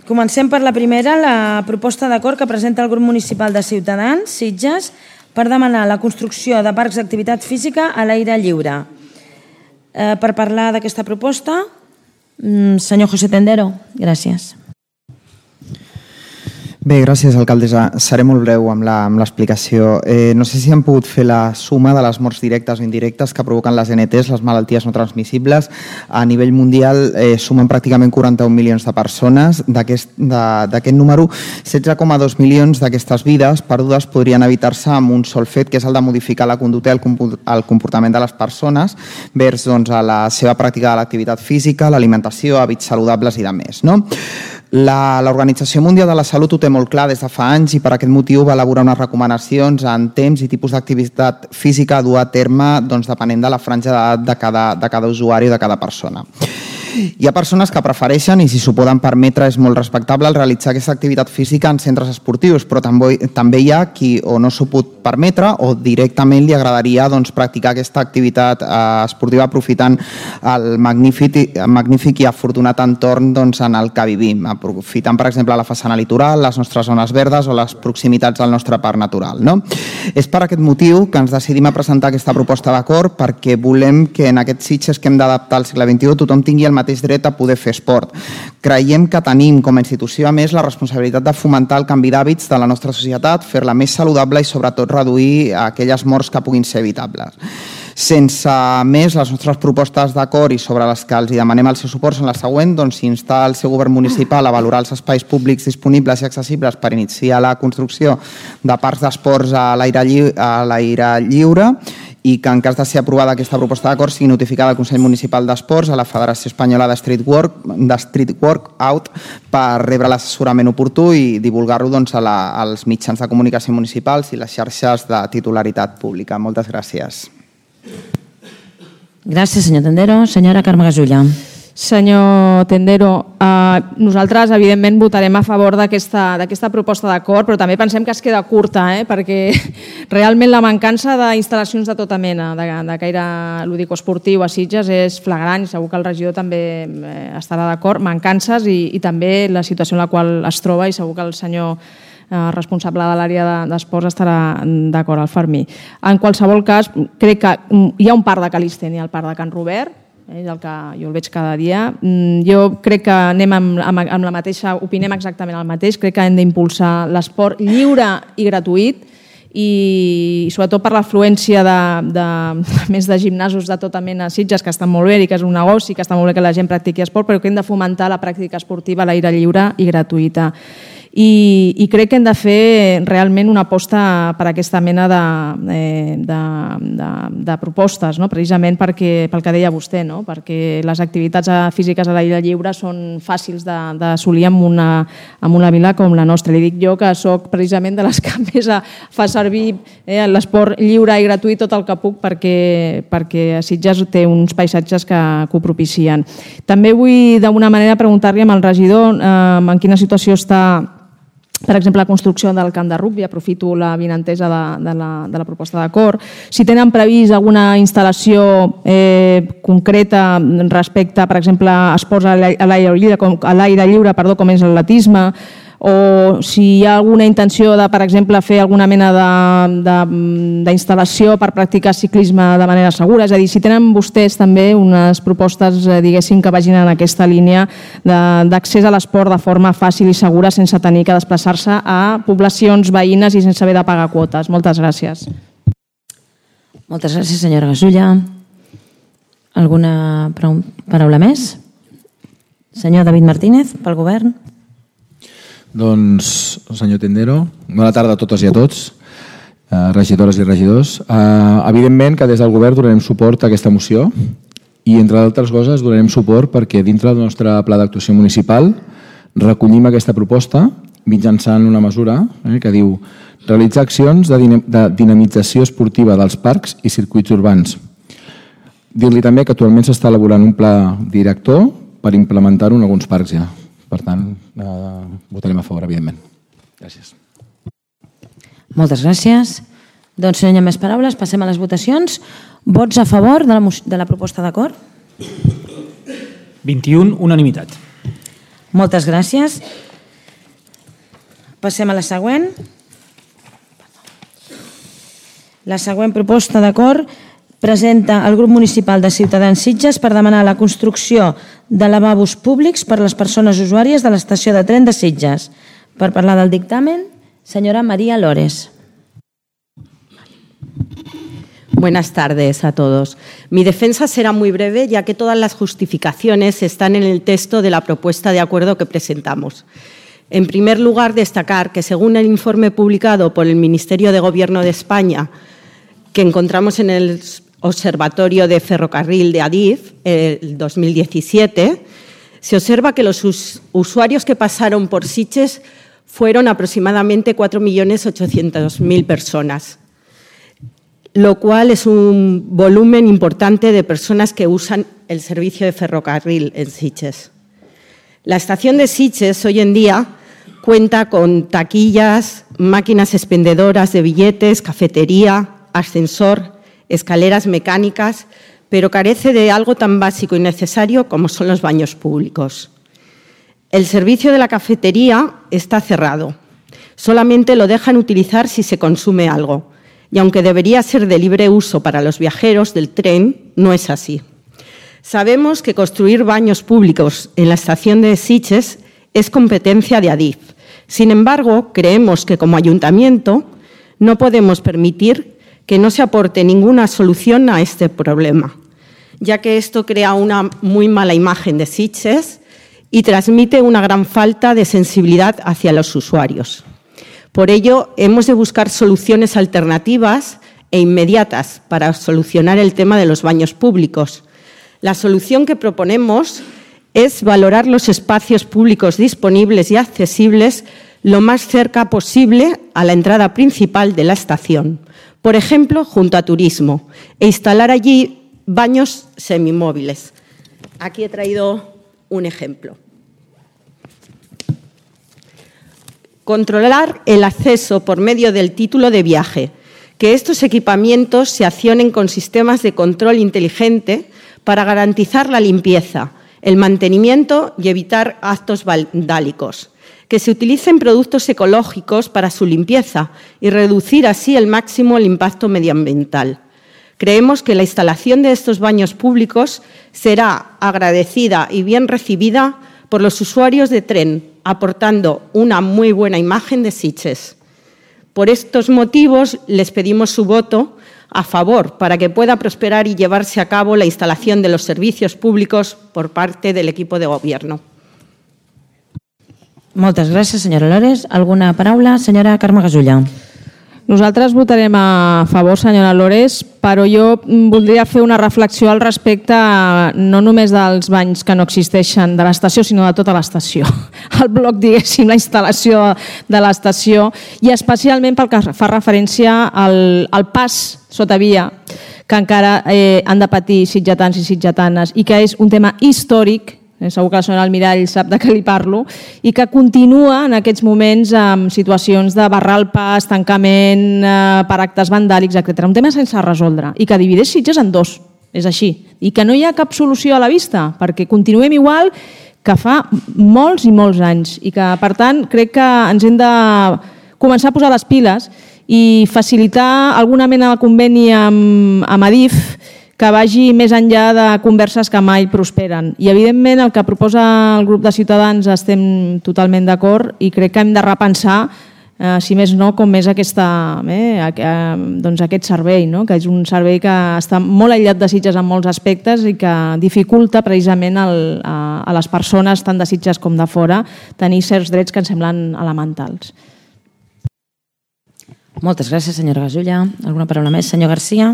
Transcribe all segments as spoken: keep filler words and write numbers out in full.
Comencem per la primera, la proposta d'acord que presenta el grup municipal de Ciutadans, Sitges, per demanar la construcció de parcs d'activitat física a l'aire lliure. Eh, per parlar d'aquesta proposta, senyor José Tendero, gràcies. Bé, gràcies, alcaldessa. Seré molt breu amb l'explicació. Eh, no sé si han pogut fer la suma de les morts directes o indirectes que provoquen les N Ts, les malalties no transmissibles. A nivell mundial eh, sumen pràcticament quaranta-un milions de persones. D'aquest número, setze coma dos milions d'aquestes vides perdudes podrien evitar-se amb un sol fet, que és el de modificar la conducta i el comportament de les persones vers doncs, a la seva pràctica de l'activitat física, l'alimentació, hàbits saludables i de més. No? L'Organització Mundial de la Salut ho té molt clar des de fa anys i per aquest motiu va elaborar unes recomanacions en temps i tipus d'activitat física a dur a terme doncs, depenent de la franja d'edat de cada, de cada usuari o de cada persona. Hi ha persones que prefereixen, i si s'ho poden permetre és molt respectable, realitzar aquesta activitat física en centres esportius, però també, també hi ha qui o no s'ho pot permetre o directament li agradaria doncs, practicar aquesta activitat eh, esportiva aprofitant el magnífic, magnífic i afortunat entorn doncs, en el que vivim, aprofitant per exemple la façana litoral, les nostres zones verdes o les proximitats del nostre parc natural. No? És per aquest motiu que ens decidim a presentar aquesta proposta d'acord, perquè volem que en aquests Sitges que hem d'adaptar al segle vint-i-u tothom tingui el mateix dret a poder fer esport. Creiem que tenim com a institució a més la responsabilitat de fomentar el canvi d'hàbits de la nostra societat, fer-la més saludable i sobretot reduir aquelles morts que puguin ser evitables. Sense més, les nostres propostes d'acord i sobre les que els demanem el seu suport són les següents, doncs instar el seu govern municipal a valorar els espais públics disponibles i accessibles per iniciar la construcció de parcs d'esports a l'aire lliure i que en cas de ser aprovada aquesta proposta d'acord sigui notificada al Consell Municipal d'Esports, a la Federació Espanyola de Street Work, de Street Workout per rebre l'assessorament oportú i divulgar-lo doncs, a la, als mitjans de comunicació municipals i les xarxes de titularitat pública. Moltes gràcies. Gràcies, senyor Tendero. Senyora Carme Gasulla. Senyor Tendero, eh, nosaltres evidentment votarem a favor d'aquesta proposta d'acord, però també pensem que es queda curta, eh, perquè realment la mancança d'instal·lacions de tota mena, de, de caire lúdico-esportiu a Sitges és flagrant i segur que el regidor també eh, estarà d'acord, mancances i, i també la situació en la qual es troba i segur que el senyor eh, responsable de l'àrea d'esports estarà d'acord al Fermí. En qualsevol cas, crec que hi ha un parc de Calistènia, el parc de Can Robert, és el que jo el veig cada dia. Jo crec que anem amb, amb, amb la mateixa, opinem exactament el mateix, crec que hem d'impulsar l'esport lliure i gratuït i sobretot per l'afluència de, de, més de gimnasos de tota mena a Sitges, que estan molt bé i que és un negoci, que està molt bé que la gent practiqui esport, però que hem de fomentar la pràctica esportiva a l'aire lliure i gratuïta. I, i crec que hem de fer realment una aposta per aquesta mena de, de, de, de propostes, no? Precisament perquè, pel que deia vostè, no? Perquè les activitats físiques a l'aire lliure són fàcils d'assolir en, una, en una vila com la nostra. Li dic jo que soc precisament de les que més fa servir eh, l'esport lliure i gratuït tot el que puc perquè, perquè Sitges té uns paisatges que, que ho propicien. També vull d'alguna manera preguntar-li al regidor eh, en quina situació està per exemple, la construcció del camp de rugbi, aprofito la vinentesa de, de, la, de la proposta d'acord. Si tenen previst alguna instal·lació eh, concreta respecte, per exemple, a esports a l'aire lliure, com, a l'aire lliure, perdó, com és l'atletisme, o si hi ha alguna intenció de, per exemple, fer alguna mena d'instal·lació per practicar ciclisme de manera segura. És a dir, si tenen vostès també unes propostes, diguéssim, que vagin en aquesta línia d'accés a l'esport de forma fàcil i segura sense tenir que desplaçar-se a poblacions veïnes i sense haver de pagar quotes. Moltes gràcies. Moltes gràcies, senyora Gasulla. Alguna paraula més? Senyor David Martínez, pel govern. Doncs, senyor Tendero, bona tarda a totes i a tots, eh, regidores i regidors. Eh, evidentment que des del govern donarem suport a aquesta moció i, entre d'altres coses, donarem suport perquè dintre del nostre pla d'actuació municipal recollim aquesta proposta mitjançant una mesura eh, que diu realitzar accions de, din de dinamització esportiva dels parcs i circuits urbans. Dir-li també que actualment s'està elaborant un pla director per implementar-ho en alguns parcs ja. Per tant, eh, votarem a favor, evidentment. Gràcies. Moltes gràcies. Doncs, si no hi ha més paraules, passem a les votacions. Vots a favor de la, de la proposta d'acord? vint-i-u, unanimitat. Moltes gràcies. Passem a la següent. La següent proposta d'acord presenta el grup municipal de Ciutadans Sitges per demanar la construcció de lavabos públics per a les persones usuàries de l'estació de tren de Sitges. Per parlar del dictamen, señora María Lores. Buenas tardes a todos. Mi defensa será muy breve, ya que todas las justificaciones están en el texto de la propuesta de acuerdo que presentamos. En primer lugar, destacar que según el informe publicado por el Ministerio de Gobierno de España, que encontramos en el Observatorio de Ferrocarril de Adif, el dos mil diecisiete, se observa que los us- usuarios que pasaron por Sitges fueron aproximadamente cuatro millones ochocientas mil personas, lo cual es un volumen importante de personas que usan el servicio de ferrocarril en Sitges. La estación de Sitges hoy en día cuenta con taquillas, máquinas expendedoras de billetes, cafetería, ascensor, escaleras mecánicas, pero carece de algo tan básico y necesario como son los baños públicos. El servicio de la cafetería está cerrado. Solamente lo dejan utilizar si se consume algo. Y aunque debería ser de libre uso para los viajeros del tren, no es así. Sabemos que construir baños públicos en la estación de Sitges es competencia de Adif. Sin embargo, creemos que como ayuntamiento no podemos permitir que no se aporte ninguna solución a este problema, ya que esto crea una muy mala imagen de Sitges y transmite una gran falta de sensibilidad hacia los usuarios. Por ello, hemos de buscar soluciones alternativas e inmediatas para solucionar el tema de los baños públicos. La solución que proponemos es valorar los espacios públicos disponibles y accesibles lo más cerca posible a la entrada principal de la estación, por ejemplo, junto a turismo, e instalar allí baños semimóviles. Aquí he traído un ejemplo. Controlar el acceso por medio del título de viaje, que estos equipamientos se accionen con sistemas de control inteligente para garantizar la limpieza, el mantenimiento y evitar actos vandálicos, que se utilicen productos ecológicos para su limpieza y reducir así al máximo el impacto medioambiental. Creemos que la instalación de estos baños públicos será agradecida y bien recibida por los usuarios de tren, aportando una muy buena imagen de Sitges. Por estos motivos, les pedimos su voto a favor para que pueda prosperar y llevarse a cabo la instalación de los servicios públicos por parte del equipo de Gobierno. Moltes gràcies, senyora Lores. Alguna paraula? Senyora Carme Gasulla. Nosaltres votarem a favor, senyora Lores, però jo voldria fer una reflexió al respecte no només dels banys que no existeixen de l'estació, sinó de tota l'estació. El bloc, diguéssim, la instal·lació de l'estació i especialment pel que fa referència al, al pas sota via que encara eh, han de patir sitgetans i sitgetanes i que és un tema històric, segur que la senyora Almirall sap de què li parlo, i que continua en aquests moments amb situacions de barrar el pas, tancament eh, per actes vandàlics, etcètera. Un tema sense resoldre i que divideix Sitges en dos, és així, i que no hi ha cap solució a la vista, perquè continuem igual que fa molts i molts anys i que, per tant, crec que ens hem de començar a posar les piles i facilitar alguna mena de conveni amb, amb Adif que vagi més enllà de converses que mai prosperen. I, evidentment, el que proposa el grup de Ciutadans estem totalment d'acord i crec que hem de repensar, eh, si més no, com és aquesta, eh, eh, doncs aquest servei, no? Que és un servei que està molt aïllat de Sitges en molts aspectes i que dificulta precisament el, a, a les persones, tant de Sitges com de fora, tenir certs drets que ens semblen elementals. Moltes gràcies, senyora Gasulla. Alguna paraula més? Senyor Garcia.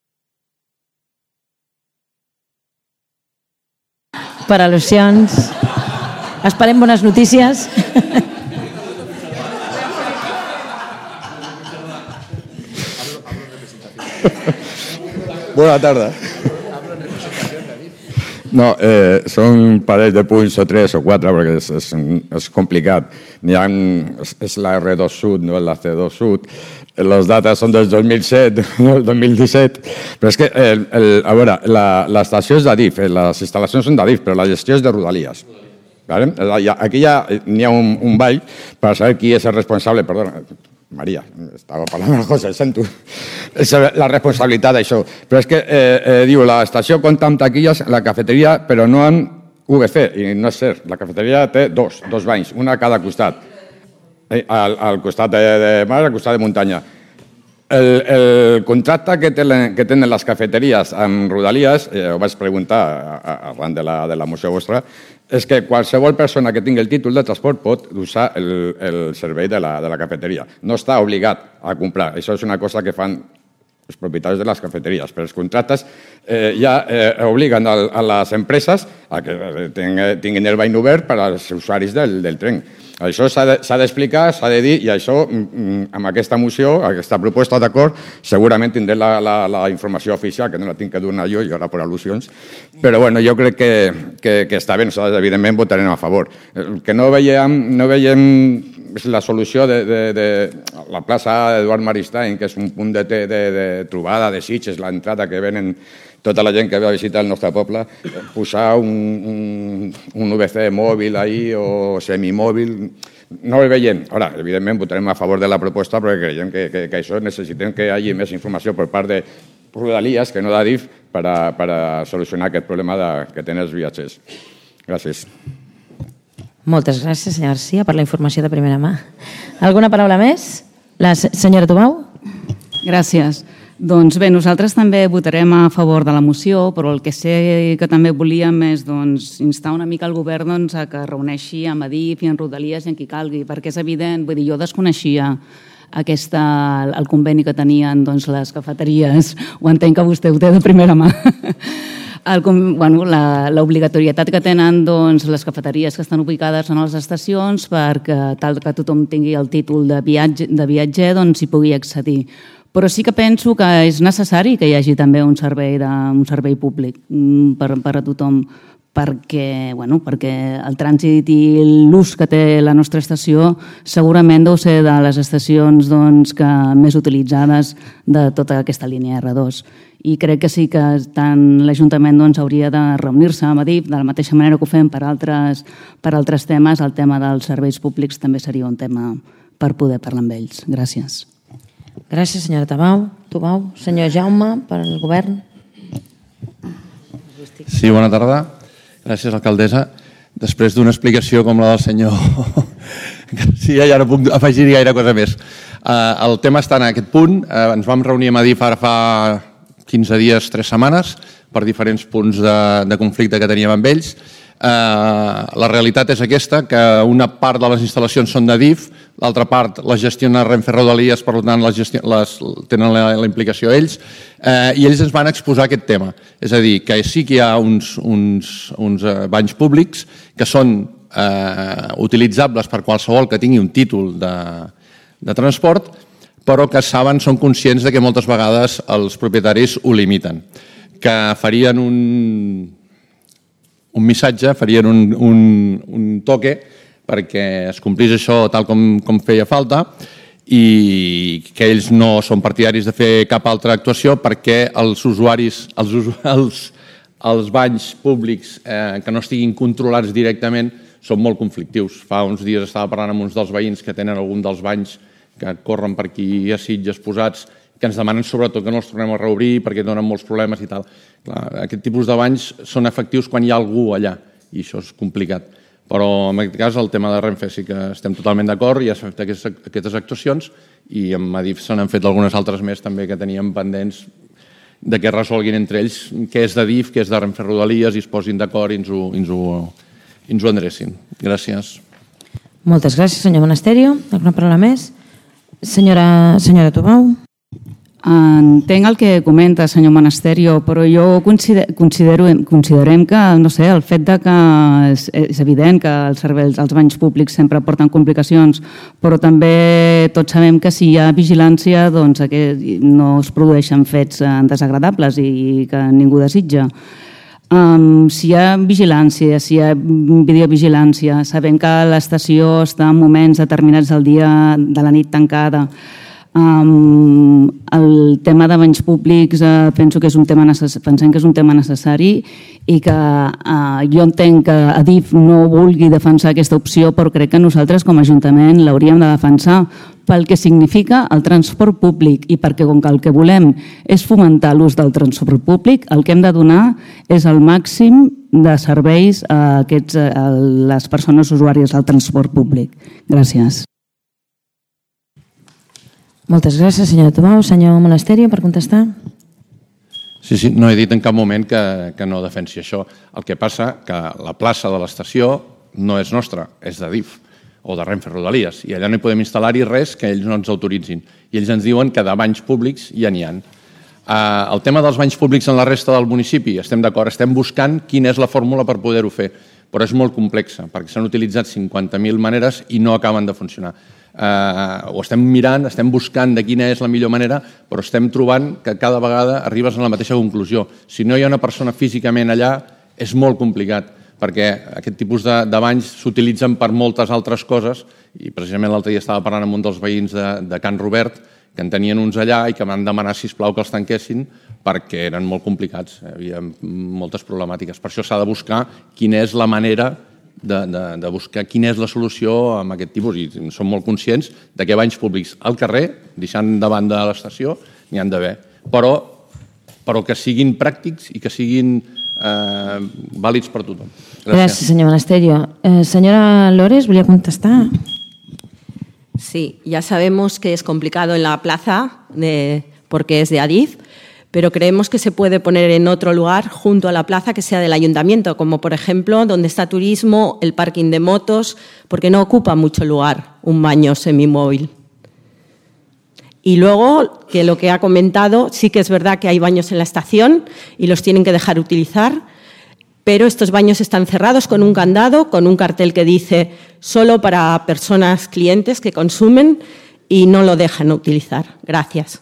Per al·lusions. Esperem bones notícies. Bona tarda. No, eh, són un parell de punts o tres o quatre perquè és, és, és complicat. N'hi ha, és, és la erre dos Sud, no la ce dos Sud. Les dates són del dos mil set, no el dos mil disset, però és que, el, el, a veure, l'estació és d'Adif, les instal·lacions són d'Adif, però la gestió és de Rodalies. Aquí ja n'hi ha un ball per saber qui és el responsable, perdona, Maria, estava parlant una cosa, sento la responsabilitat d'això, però és que diu, l'estació compta amb taquilles, la cafeteria, però no amb U V C, i no és cert, la cafeteria té dos, dos banys, una a cada costat, al costat de mar i al costat de muntanya. El contracte que tenen les cafeteries amb Rodalies, ho vaig preguntar arran de la moció vostra, és que qualsevol persona que tingui el títol de transport pot usar el servei de la cafeteria. No està obligat a comprar. Això és una cosa que fan els propietaris de les cafeteries. Però els contractes ja obliguen a les empreses a que tinguin el bany obert per als usuaris del tren. Això s'ha d'explicar, s'ha de dir, i això, amb aquesta moció, aquesta proposta d'acord, segurament tindré la informació oficial, que no la tinc que donar jo, i ara per al·lusions, però bueno, jo crec que està bé, nosaltres evidentment votarem a favor. El que no veiem és la solució de la plaça Eduard Maristany, que és un punt de trobada de Sitges, l'entrada que venen tota la gent que ve a visitar el nostre poble, posar un U V C mòbil ahí o semimòbil, no el veiem. Ara, evidentment, votarem a favor de la proposta perquè creiem que això necessitem que hi hagi més informació per part de Rodalies, que no de DIF, per a solucionar aquest problema que tenen els viatgers. Gràcies. Moltes gràcies, senyor Garcia, per la informació de primera mà. Alguna paraula més? La senyora Tubau? Gràcies. Doncs bé, nosaltres també votarem a favor de la moció, però el que sé que també volíem és instar una mica el govern a que reuneixi amb Adif i en Rodalies i en qui calgui, perquè és evident, vull dir, jo desconeixia el conveni que tenien les cafeteries, ho entenc que vostè ho té de primera mà. L'obligatorietat que tenen les cafeteries que estan ubicades en les estacions perquè tal que tothom tingui el títol de viatger hi pugui accedir. Però sí que penso que és necessari que hi hagi també un servei públic per a tothom, perquè el trànsit i l'ús que té la nostra estació segurament deu ser de les estacions més utilitzades de tota aquesta línia erre dos. I crec que sí que tant l'Ajuntament hauria de reunir-se amb Adif, de la mateixa manera que ho fem per altres temes, el tema dels serveis públics també seria un tema per poder parlar amb ells. Gràcies. Gràcies, senyora Tubau. Senyor Jaume, per al govern. Sí, bona tarda. Gràcies, alcaldessa. Després d'una explicació com la del senyor Garcia, ja no puc afegir gaire cosa més. El tema està en aquest punt. Ens vam reunir amb Adif ara fa quinze dies, tres setmanes, per diferents punts de conflicte que teníem amb ells. La realitat és aquesta, que una part de les instal·lacions són d'Adif, l'altra part les gestiona Renfe Rodalies, per tant tenen la implicació ells, i ells ens van exposar aquest tema. És a dir, que sí que hi ha uns banys públics que són utilitzables per qualsevol que tingui un títol de transport, però que saben, són conscients que moltes vegades els propietaris ho limiten, que farien un un missatge, farien un toque perquè es complís això tal com feia falta i que ells no són partidaris de fer cap altra actuació perquè els usuaris, els banys públics que no estiguin controlats directament són molt conflictius. Fa uns dies estava parlant amb uns dels veïns que tenen algun dels banys que corren per aquí a Sitges posats, que ens demanen sobretot que no els tornem a reobrir perquè donen molts problemes i tal. Aquest tipus de banys són efectius quan hi ha algú allà i això és complicat. Però en aquest cas el tema de Renfe sí que estem totalment d'acord i ja s'han fet aquestes actuacions i amb Adif se n'han fet algunes altres més també que teníem pendents de que resolguin entre ells què és d'Adif, què és de Renfe Rodalies i es posin d'acord i ens ho endrecin. Gràcies. Moltes gràcies, senyor Monasterio. Alguna paraula més? Senyora Tubau. Entenc el que comenta, senyor Monasterio, però jo considerem que, no sé, el fet que és evident que els banys públics sempre porten complicacions, però també tots sabem que si hi ha vigilància doncs no es produeixen fets desagradables i que ningú desitja. Si hi ha vigilància, si hi ha videovigilància, sabem que l'estació està en moments determinats del dia, de la nit tancada, Um, el tema de banys públics uh, penso que és un tema necessari, pensem que és un tema necessari i que uh, jo entenc que Adif no vulgui defensar aquesta opció, però crec que nosaltres com a Ajuntament l'hauríem de defensar pel que significa el transport públic i perquè com que el que volem és fomentar l'ús del transport públic, el que hem de donar és el màxim de serveis a, aquests, a les persones usuàries del transport públic. Gràcies. Moltes gràcies, senyora Tomau. Senyor Monasterio, per contestar. Sí, sí, no he dit en cap moment que, que no defensi això. El que passa que la plaça de l'estació no és nostra, és d'Adif o de Renfe Rodalies, i allà no hi podem instal·lar-hi res que ells no ens autoritzin. I ells ens diuen que de banys públics ja n'hi ha. Uh, el tema dels banys públics en la resta del municipi, estem d'acord, estem buscant quina és la fórmula per poder-ho fer, però és molt complexa, perquè s'han utilitzat cinquanta mil maneres i no acaben de funcionar. Uh, ho estem mirant, estem buscant de quina és la millor manera, però estem trobant que cada vegada arribes a la mateixa conclusió. Si no hi ha una persona físicament allà, és molt complicat, perquè aquest tipus de, de banys s'utilitzen per moltes altres coses, i precisament l'altre dia estava parlant amb un dels veïns de, de Can Robert, que en tenien uns allà i que van demanar, sisplau, que els tanquessin perquè eren molt complicats, hi havia moltes problemàtiques. Per això s'ha de buscar quina és la manera De, de, de buscar quina és la solució amb aquest tipus, i som molt conscients de que banys públics al carrer, deixant davant de l'estació, n'hi han d'haver, però, però que siguin pràctics i que siguin eh, vàlids per tothom. Gràcies. Gràcies, senyor Monasterio. Eh, senyora Lores, volia contestar? Sí, ya sabemos que es complicado en la plaza de, porque es de Adif, pero creemos que se puede poner en otro lugar junto a la plaza que sea del ayuntamiento, como por ejemplo donde está turismo, el parking de motos, porque no ocupa mucho lugar un baño semimóvil. Y luego, que lo que ha comentado, sí que es verdad que hay baños en la estación y los tienen que dejar utilizar, pero estos baños están cerrados con un candado, con un cartel que dice solo para personas clientes que consumen y no lo dejan utilizar. Gracias.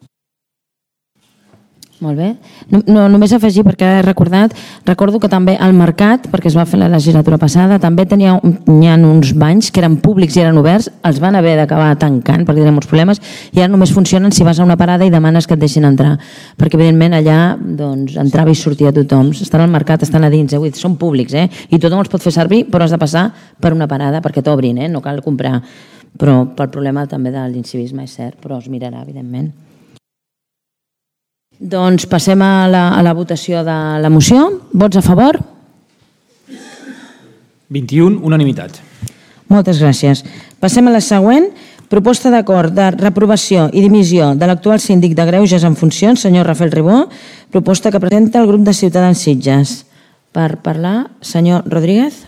Molt bé. No, no, només afegir, perquè he recordat, recordo que també al mercat, perquè es va fer la legislatura passada, també tenia, hi ha uns banys que eren públics i eren oberts, els van haver d'acabar tancant perquè tenen molts problemes, i ara només funcionen si vas a una parada i demanes que et deixin entrar, perquè evidentment allà doncs, entrava i sortia tothom. Estan al mercat, estan a dins, eh? Vull dir, són públics, eh? I tothom els pot fer servir, però has de passar per una parada perquè t'obrin, eh? No cal comprar. Però pel problema també de l'incivisme és cert, però es mirarà, evidentment. Doncs passem a la, a la votació de la moció. Vots a favor? vint-i-un, unanimitat. Moltes gràcies. Passem a la següent. Proposta d'acord de reprovació i dimissió de l'actual síndic de Greuges en funcions, senyor Rafael Ribó, proposta que presenta el grup de Ciutadans Sitges. Per parlar, senyor Rodríguez.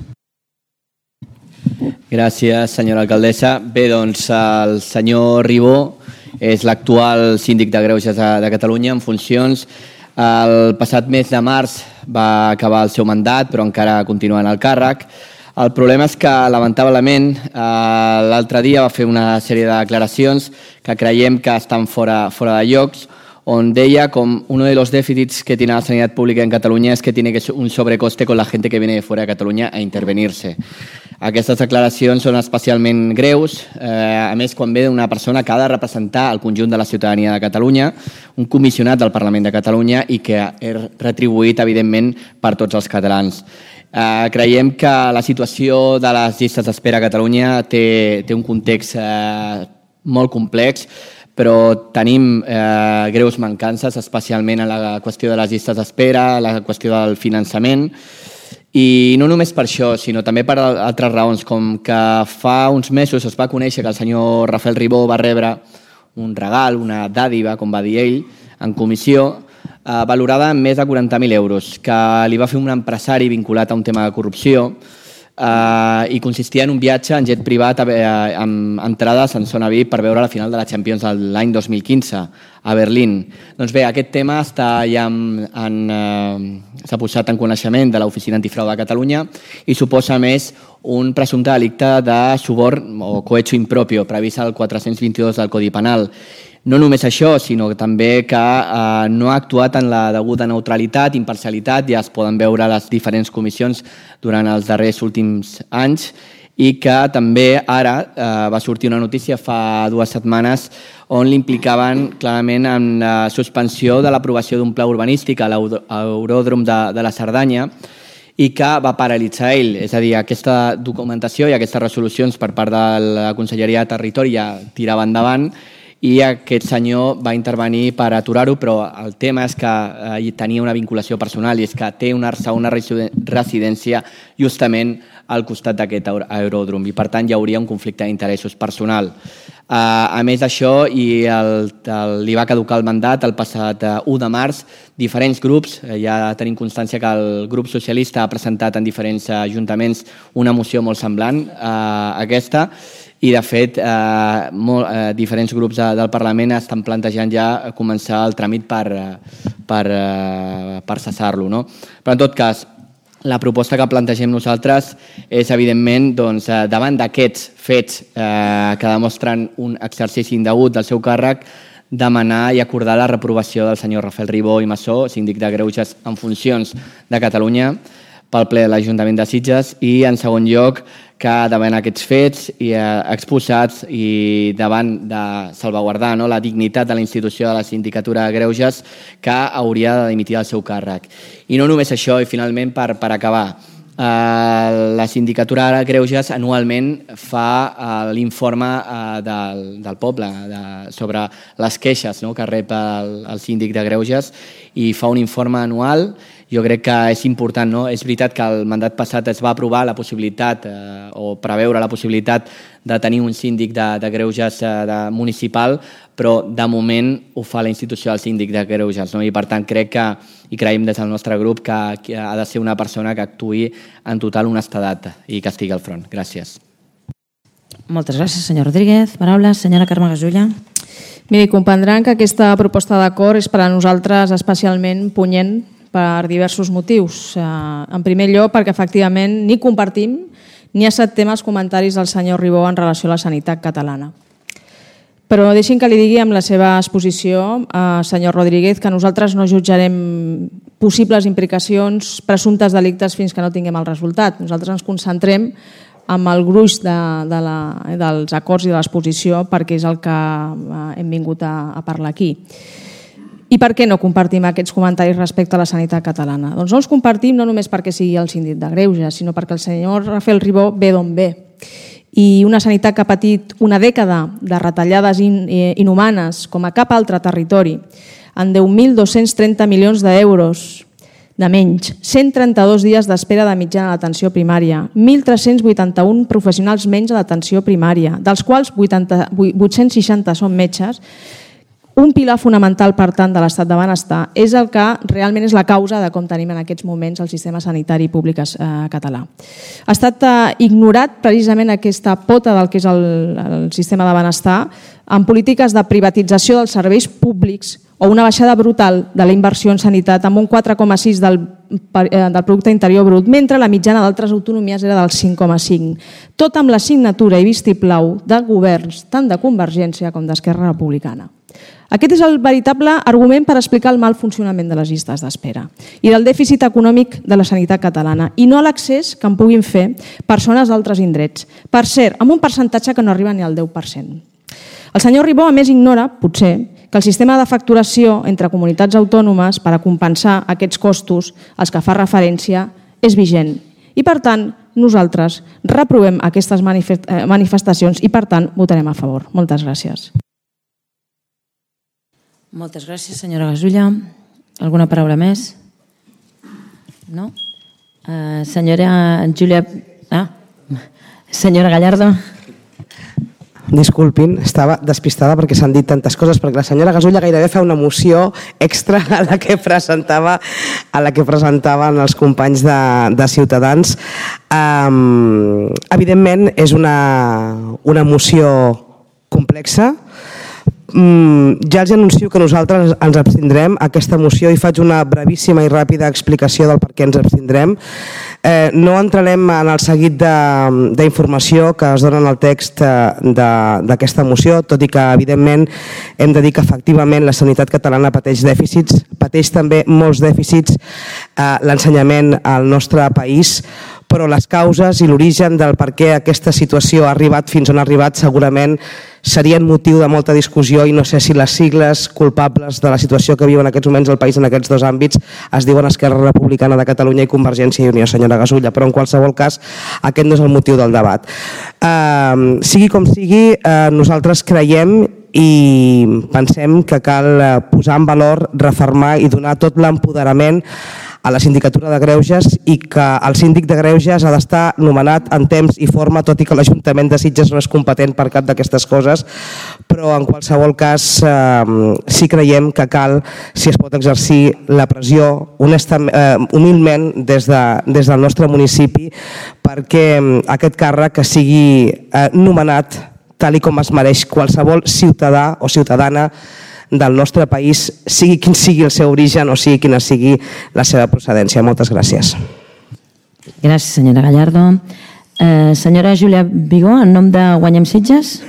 Gràcies, senyora alcaldessa. Bé, doncs el senyor Ribó és l'actual síndic de Greuges de, de Catalunya en funcions. El passat mes de març va acabar el seu mandat, però encara continua en el càrrec. El problema és que, lamentablement, eh, l'altre dia va fer una sèrie de declaracions que creiem que estan fora, fora de llocs, on deia com uno de los déficits que tiene la sanidad pública en Cataluña es que tiene un sobrecoste con la gente que viene de fuera de Catalunya a intervenir-se. Aquestes declaracions són especialment greus, eh, a més quan ve d'una persona que ha de representar el conjunt de la ciutadania de Catalunya, un comissionat del Parlament de Catalunya i que és retribuït, evidentment, per tots els catalans. Eh, creiem que la situació de les llistes d'espera a Catalunya té, té un context eh, molt complex, però tenim eh, greus mancances, especialment en la qüestió de les llistes d'espera, la qüestió del finançament, i no només per això, sinó també per altres raons, com que fa uns mesos es va conèixer que el senyor Rafael Ribó va rebre un regal, una dàdiva, com va dir ell, en comissió, eh, valorada en més de quaranta mil euros, que li va fer un empresari vinculat a un tema de corrupció, Uh, i consistia en un viatge en jet privat uh, amb entrades en zona V I P per veure la final de la Champions de l'any dos mil quinze a Berlín. Doncs bé, aquest tema està ja en, en, uh, s'ha posat en coneixement de l'Oficina Antifrau de Catalunya i suposa més un presumpte delicte de suborn o cohecho impropio previst al quatre-cents vint-i-dos del Codi Penal. No només això, sinó també que eh, no ha actuat en la deguda neutralitat, imparcialitat, ja es poden veure les diferents comissions durant els darrers últims anys i que també ara eh, va sortir una notícia fa dues setmanes on l'implicaven clarament en la suspensió de l'aprovació d'un pla urbanístic a l'aeròdrom de, de la Cerdanya i que va paralitzar ell. És a dir, aquesta documentació i aquestes resolucions per part de la Conselleria de Territori ja tirava endavant i aquest senyor va intervenir per aturar-ho, però el tema és que eh, tenia una vinculació personal i és que té una segona residència justament al costat d'aquest aeròdrom i per tant hi hauria un conflicte d'interessos personal. Uh, a més d'això, i el, el, li va caducar el mandat el passat uh, u de març, diferents grups, uh, ja tenim constància que el grup socialista ha presentat en diferents uh, ajuntaments una moció molt semblant a uh, aquesta, i de fet eh, molt, eh, diferents grups de, del Parlament estan plantejant ja començar el tràmit per, per, eh, per cessar-lo. No? Però en tot cas, la proposta que plantegem nosaltres és evidentment doncs, eh, davant d'aquests fets eh, que demostren un exercici indegut del seu càrrec, demanar i acordar la reprovació del senyor Rafael Ribó i Massó, síndic de Greuges en funcions de Catalunya, pel ple de l'Ajuntament de Sitges i, en segon lloc, que davant aquests fets i, eh, exposats i davant de salvaguardar no, la dignitat de la institució de la Sindicatura de Greuges, que hauria de dimitir el seu càrrec. I no només això, i finalment per, per acabar, eh, la Sindicatura de Greuges anualment fa eh, l'informe eh, del, del poble de, sobre les queixes no, que rep el, el síndic de Greuges i fa un informe anual. Jo crec que és important, no? És veritat que el mandat passat es va aprovar la possibilitat eh, o preveure la possibilitat de tenir un síndic de, de Greuges eh, de municipal, però de moment ho fa la institució del síndic de Greuges, no? I per tant crec que, i creiem des del nostre grup, que, que ha de ser una persona que actuï en total honestedat i que estigui al front. Gràcies. Moltes gràcies, senyor Rodríguez. Paraules, senyora Carme Gasulla. Miri, comprendran que aquesta proposta d'acord és per a nosaltres especialment punyent per diversos motius. En primer lloc, perquè efectivament ni compartim ni acceptem els comentaris del senyor Ribó en relació a la sanitat catalana. Però deixin que li digui amb la seva exposició, eh, senyor Rodríguez, que nosaltres no jutjarem possibles implicacions, presumptes delictes fins que no tinguem el resultat. Nosaltres ens concentrem amb el gruix de, de la, dels acords i de l'exposició perquè és el que hem vingut a, a parlar aquí. I per què no compartim aquests comentaris respecte a la sanitat catalana? Doncs no els compartim no només perquè sigui el síndic de Greuges, sinó perquè el senyor Rafael Ribó ve d'on ve. I una sanitat que ha patit una dècada de retallades in, eh, inhumanes com a cap altre territori, en deu mil dos-cents trenta milions d'euros de menys, cent trenta-dos dies d'espera de mitjana a l'atenció primària, mil tres-cents vuitanta-un professionals menys a l'atenció primària, dels quals vuit-cents seixanta són metges. Un pilar fonamental, per tant, de l'estat de benestar és el que realment és la causa de com tenim en aquests moments el sistema sanitari públic català. Ha estat ignorat precisament aquesta pota del que és el, el sistema de benestar en polítiques de privatització dels serveis públics o una baixada brutal de la inversió en sanitat amb un quatre coma sis del, del producte interior brut, mentre la mitjana d'altres autonomies era del cinc coma cinc. Tot amb la signatura i vistiplau de governs tant de Convergència com d'Esquerra Republicana. Aquest és el veritable argument per explicar el mal funcionament de les llistes d'espera i del dèficit econòmic de la sanitat catalana i no l'accés que en puguin fer persones d'altres indrets. Per cert, amb un percentatge que no arriba ni al deu per cent. El senyor Ribó, a més, ignora, potser, que el sistema de facturació entre comunitats autònomes per a compensar aquests costos als que fa referència és vigent. I, per tant, nosaltres reprovem aquestes manifestacions i, per tant, votarem a favor. Moltes gràcies. Moltes gràcies, senyora Gasulla. Alguna paraula més? No? Uh, senyora Júlia... Ah. Senyora Gallardo. Disculpin, estava despistada perquè s'han dit tantes coses, perquè la senyora Gasulla gairebé fa una moció extra a la que presentava a la que presentaven els companys de, de Ciutadans. Um, evidentment, és una, una moció complexa. Mm, ja els anuncio que nosaltres ens abstindrem a aquesta moció i faig una brevíssima i ràpida explicació del per què ens abstindrem. Eh, no entrarem en el seguit d'informació que es dona en el text d'aquesta moció, tot i que evidentment hem de dir que efectivament la sanitat catalana pateix dèficits, pateix també molts dèficits eh, l'ensenyament al nostre país, però les causes i l'origen del per què aquesta situació ha arribat fins on ha arribat segurament serien motiu de molta discussió i no sé si les sigles culpables de la situació que viu en aquests moments el país en aquests dos àmbits es diuen Esquerra Republicana de Catalunya i Convergència i Unió, senyora Gasulla, però en qualsevol cas aquest no és el motiu del debat. Uh, sigui com sigui, uh, nosaltres creiem i pensem que cal posar en valor, refermar i donar tot l'empoderament a la Sindicatura de Greuges i que el síndic de Greuges ha d'estar nomenat en temps i forma, tot i que l'Ajuntament de Sitges no és competent per cap d'aquestes coses, però en qualsevol cas eh, sí creiem que cal, si es pot exercir la pressió honestament, eh, humilment des, de, des del nostre municipi perquè aquest càrrec que sigui eh, nomenat tal i com es mereix qualsevol ciutadà o ciutadana del nostre país, sigui quin sigui el seu origen o sigui quina sigui la seva procedència. Moltes gràcies. Gràcies, senyora Gallardo. Eh, senyora Júlia Vigó, en nom de Guanyem Sitges.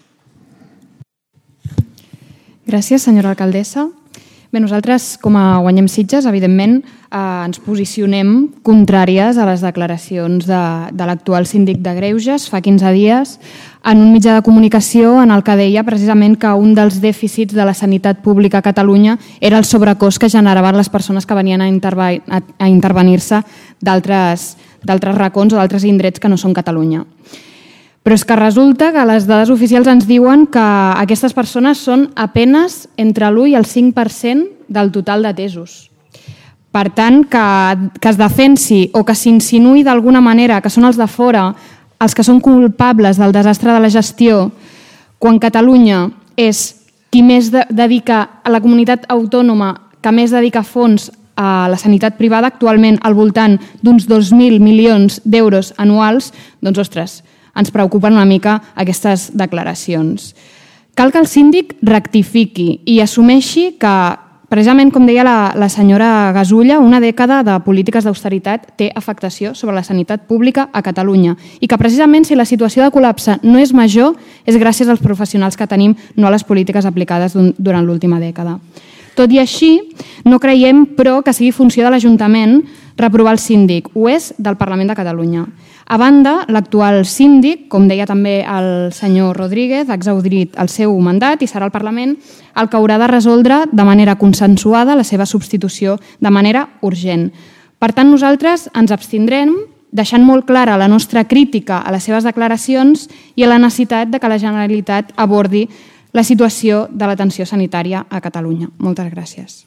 Gràcies, senyora alcaldessa. Bé, nosaltres, com a Guanyem Sitges, evidentment, eh, ens posicionem contràries a les declaracions de, de l'actual síndic de Greuges fa quinze dies en un mitjà de comunicació en el que deia precisament que un dels dèficits de la sanitat pública a Catalunya era el sobrecost que generaven les persones que venien a, interve a, a intervenir-se d'altres d'altres racons o d'altres indrets que no són Catalunya. Però és que resulta que les dades oficials ens diuen que aquestes persones són apenas entre l'u i el cinc per cent del total d'atesos. Per tant, que, que es defensi o que s'insinuï d'alguna manera que són els de fora els que són culpables del desastre de la gestió, quan Catalunya és qui més de, dedica a la comunitat autònoma, que més dedica fons a la sanitat privada, actualment al voltant d'uns dos mil milions d'euros anuals, doncs, ostres, ens preocupen una mica aquestes declaracions. Cal que el síndic rectifiqui i assumeixi que, precisament com deia la, la senyora Gasulla, una dècada de polítiques d'austeritat té afectació sobre la sanitat pública a Catalunya i que precisament si la situació de col·lapse no és major és gràcies als professionals que tenim, no a les polítiques aplicades durant l'última dècada. Tot i així, no creiem, però, que sigui funció de l'Ajuntament reprovar el síndic. Ho és del Parlament de Catalunya. A banda, l'actual síndic, com deia també el senyor Rodríguez, ha exhaurit el seu mandat i serà el Parlament el que haurà de resoldre de manera consensuada la seva substitució de manera urgent. Per tant, nosaltres ens abstindrem, deixant molt clara la nostra crítica a les seves declaracions i a la necessitat de que la Generalitat abordi la situació de l'atenció sanitària a Catalunya. Moltes gràcies.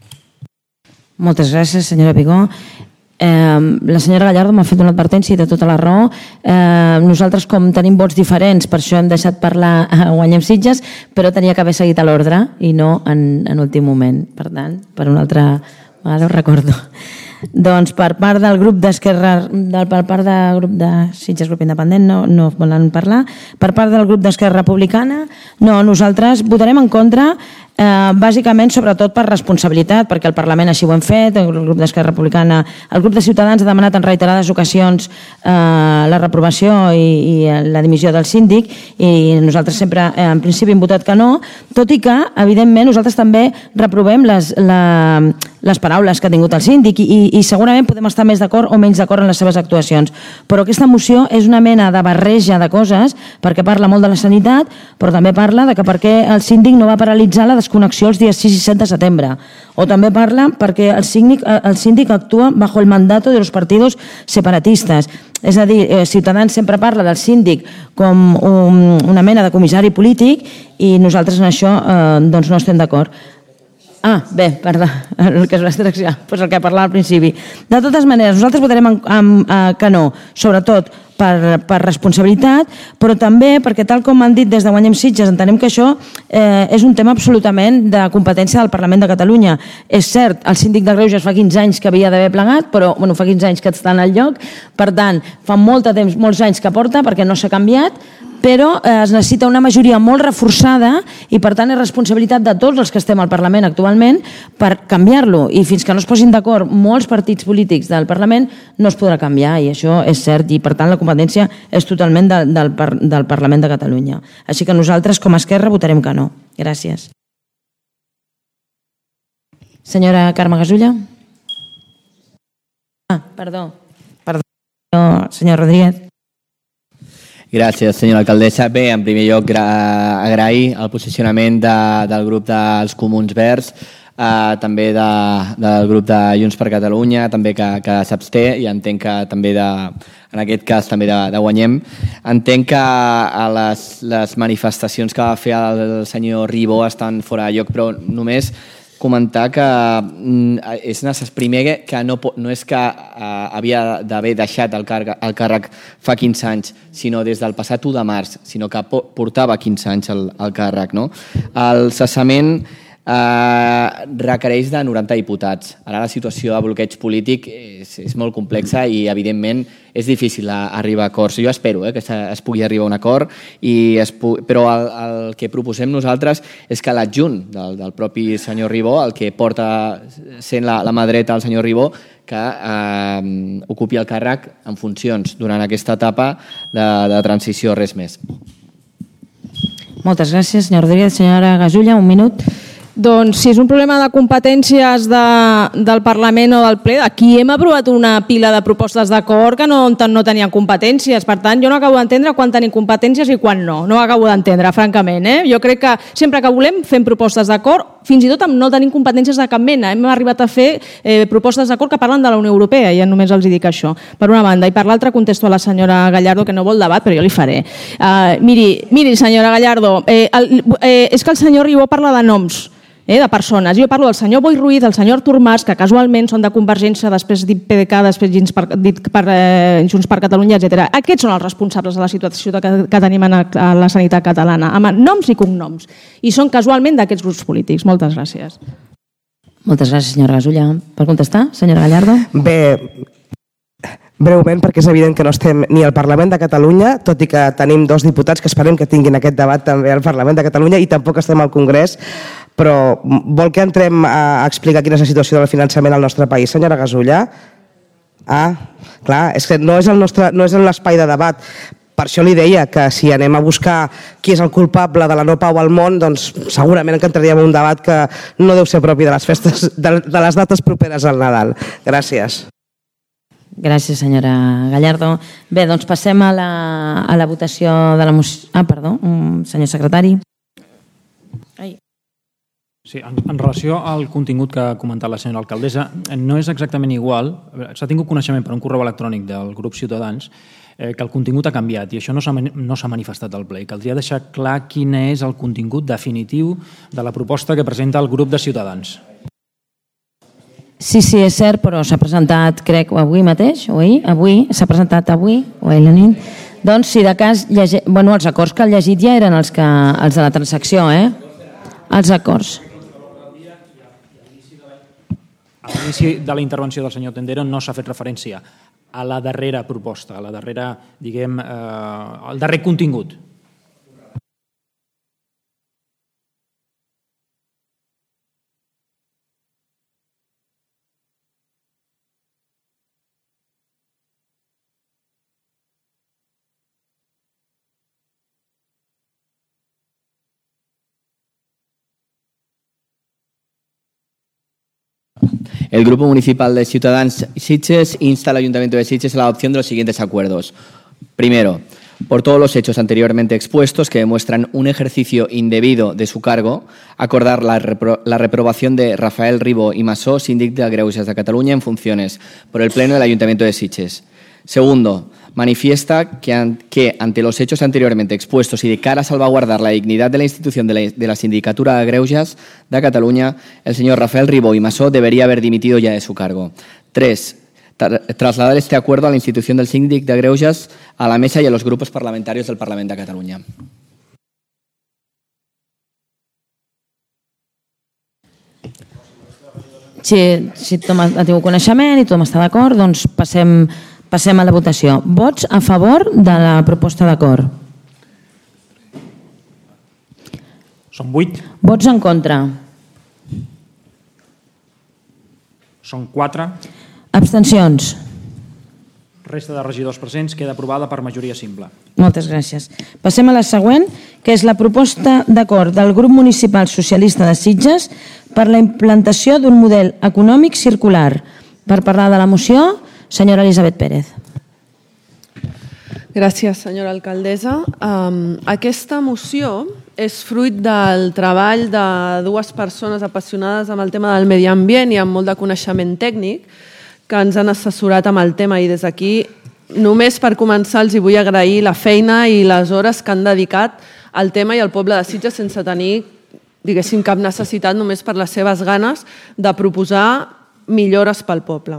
Moltes gràcies, senyora Vigó. Eh, la senyora Gallardo m'ha fet una advertència i de tota la raó. Eh, nosaltres, com tenim vots diferents, per això hem deixat parlar a Guanyem Sitges, però tenia que haver seguit a l'ordre i no en, en últim moment. Per tant, per una altra vegada ho recordo. Doncs per part del grup d'Esquerra, per part del grup de Sitges Grup Independent no, no volen parlar. Per part del grup d'Esquerra Republicana, no, nosaltres votarem en contra, eh, bàsicament sobretot per responsabilitat, perquè el Parlament així ho hem fet, el grup d'Esquerra Republicana, el grup de Ciutadans ha demanat en reiterades ocasions eh, la reprovació i, i la dimissió del síndic i nosaltres sempre eh, en principi hem votat que no, tot i que evidentment nosaltres també reprovem les, la, les paraules que ha tingut el síndic i, i i segurament podem estar més d'acord o menys d'acord en les seves actuacions. Però aquesta moció és una mena de barreja de coses perquè parla molt de la sanitat, però també parla de que per què el síndic no va paralitzar la desconnexió els dies sis i set de setembre. O també parla perquè el síndic, el síndic actua bajo el mandato de los partidos separatistas. És a dir, Ciutadans sempre parla del síndic com un, una mena de comissari polític i nosaltres en això eh, doncs no estem d'acord. Ah, bé, perdó, el que és l'extracció, doncs el que parlava al principi. De totes maneres, nosaltres votarem en, en, en, que no, sobretot per, per responsabilitat, però també perquè, tal com han dit des de Guanyem Sitges, entenem que això eh, és un tema absolutament de competència del Parlament de Catalunya. És cert, el síndic de Greuges fa quinze anys que havia d'haver plegat, però bueno, fa quinze anys que està en el lloc, per tant, fa molt de temps, molts anys que porta perquè no s'ha canviat, però es necessita una majoria molt reforçada i per tant és responsabilitat de tots els que estem al Parlament actualment per canviar-lo i fins que no es posin d'acord molts partits polítics del Parlament no es podrà canviar i això és cert i per tant la competència és totalment del, del, del Parlament de Catalunya. Així que nosaltres com a Esquerra votarem que no. Gràcies. Senyora Carme Gasulla. Ah, perdó. Senyor Rodríguez. Gràcies, senyora alcaldessa. Bé, en primer lloc, agrair el posicionament de, del grup dels Comuns Verds, eh, també de, del grup de Junts per Catalunya, també que, que s'absté, i entenc que també, de, en aquest cas, també de, de Guanyem. Entenc que a les, les manifestacions que va fer el senyor Ribó estan fora de lloc, però només comentar que és necessari, primer que no, no és que uh, havia d'haver deixat el, càrrec, el càrrec fa quinze anys, sinó des del passat u de març, sinó que portava quinze anys el, el càrrec. No? El cessament Uh, requereix de noranta diputats. Ara la situació de bloqueig polític és, és molt complexa i evidentment és difícil arribar a acords. Jo espero eh, que es pugui arribar a un acord, i es pu... però el, el que proposem nosaltres és que l'adjunt del, del propi senyor Ribó, el que porta sent la, la mà dreta del senyor Ribó, que eh, ocupi el càrrec en funcions durant aquesta etapa de, de transició, res més. Moltes gràcies, senyor Rodríguez. Senyora Gasulla, un minut. Doncs si és un problema de competències de, del Parlament o del ple, aquí hem aprovat una pila de propostes d'acord que no, no tenien competències. Per tant, jo no acabo d'entendre quan tenim competències i quan no. No ho acabo d'entendre, francament. Eh? Jo crec que sempre que volem fem propostes d'acord, fins i tot amb no tenim competències de cap mena. Hem arribat a fer eh, propostes d'acord que parlen de la Unió Europea, i ja només els dic això, per una banda. I per l'altra contesto a la senyora Gallardo, que no vol debat, però jo li faré. Uh, miri, miri, senyora Gallardo, eh, el, eh, és que el senyor Ribó parla de noms, Eh, de persones. Jo parlo del senyor Boi Ruiz, del senyor Artur Mas, que casualment són de Convergència, després dit P D K, després dit per, dit per eh, Junts per Catalunya, etcètera. Aquests són els responsables de la situació que, que tenim a, a la sanitat catalana, amb noms i cognoms. I són casualment d'aquests grups polítics. Moltes gràcies. Moltes gràcies, senyora Gasulla. Per contestar, senyora Gallardo? Bé, breument, perquè és evident que no estem ni al Parlament de Catalunya, tot i que tenim dos diputats que esperem que tinguin aquest debat també al Parlament de Catalunya, i tampoc estem al Congrés, però vol que entrem a explicar quina és la situació del finançament al nostre país, senyora Gasulla? Ah, clar, és que no és el nostre, no és l'espai de debat. Per això li deia que si anem a buscar qui és el culpable de la no pau al món, doncs segurament que entraríem en un debat que no deu ser propi de les festes, de, de les dates properes al Nadal. Gràcies. Gràcies, senyora Gallardo. Bé, doncs passem a la, a la votació de la moció... Ah, perdó, senyor secretari. Ai. Sí, en, en relació al contingut que ha comentat la senyora alcaldessa, no és exactament igual, s'ha tingut coneixement per un correu electrònic del grup Ciutadans eh, que el contingut ha canviat i això no s'ha no s'ha manifestat al ple. Caldria deixar clar quin és el contingut definitiu de la proposta que presenta el grup de Ciutadans. Sí, sí, és cert, però s'ha presentat, crec, avui mateix, o ahir, avui, s'ha presentat avui, o ahir la nit. Doncs, si de cas, llege... bueno, els acords que han llegit ja eren els, que... els de la transacció, eh? Els acords. A l'inici de la intervenció del senyor Tendero no s'ha fet referència a la darrera proposta, a la darrera, diguem, eh, al darrer contingut. El Grupo Municipal de Ciudadanos Sitges insta al Ayuntamiento de Sitges a la adopción de los siguientes acuerdos. Primero, por todos los hechos anteriormente expuestos que demuestran un ejercicio indebido de su cargo, acordar la, repro la reprobación de Rafael Ribó y Masó, síndic de Greuges de Cataluña, en funciones por el Pleno del Ayuntamiento de Sitges. Segundo, manifiesta que, an que ante los hechos anteriormente expuestos y de cara a salvaguardar la dignidad de la institución de la, de la Sindicatura de Greuges de Cataluña, el señor Rafael Ribó y Masó debería haber dimitido ya de su cargo. Tres, tra trasladar este acuerdo a la institución del síndic de Greuges, a la mesa y a los grupos parlamentarios del Parlamento de Cataluña. Si, si tothom ha tingut coneixement i tothom està d'acord, doncs passem, passem a la votació. Vots a favor de la proposta d'acord? Són vuit. Vots en contra? Són quatre. Abstencions? Resta de regidors presents queda aprovada per majoria simple. Moltes gràcies. Passem a la següent, que és la proposta d'acord del Grup Municipal Socialista de Sitges per la implantació d'un model econòmic circular. Per parlar de la moció, senyora Elisabet Pérez. Gràcies, senyora alcaldessa. Um, aquesta moció és fruit del treball de dues persones apassionades amb el tema del medi ambient i amb molt de coneixement tècnic que ens han assessorat amb el tema, i des d'aquí, només per començar, els hi vull agrair la feina i les hores que han dedicat al tema i al poble de Sitges sense tenir, diguéssim, cap necessitat, només per les seves ganes de proposar millores pel poble.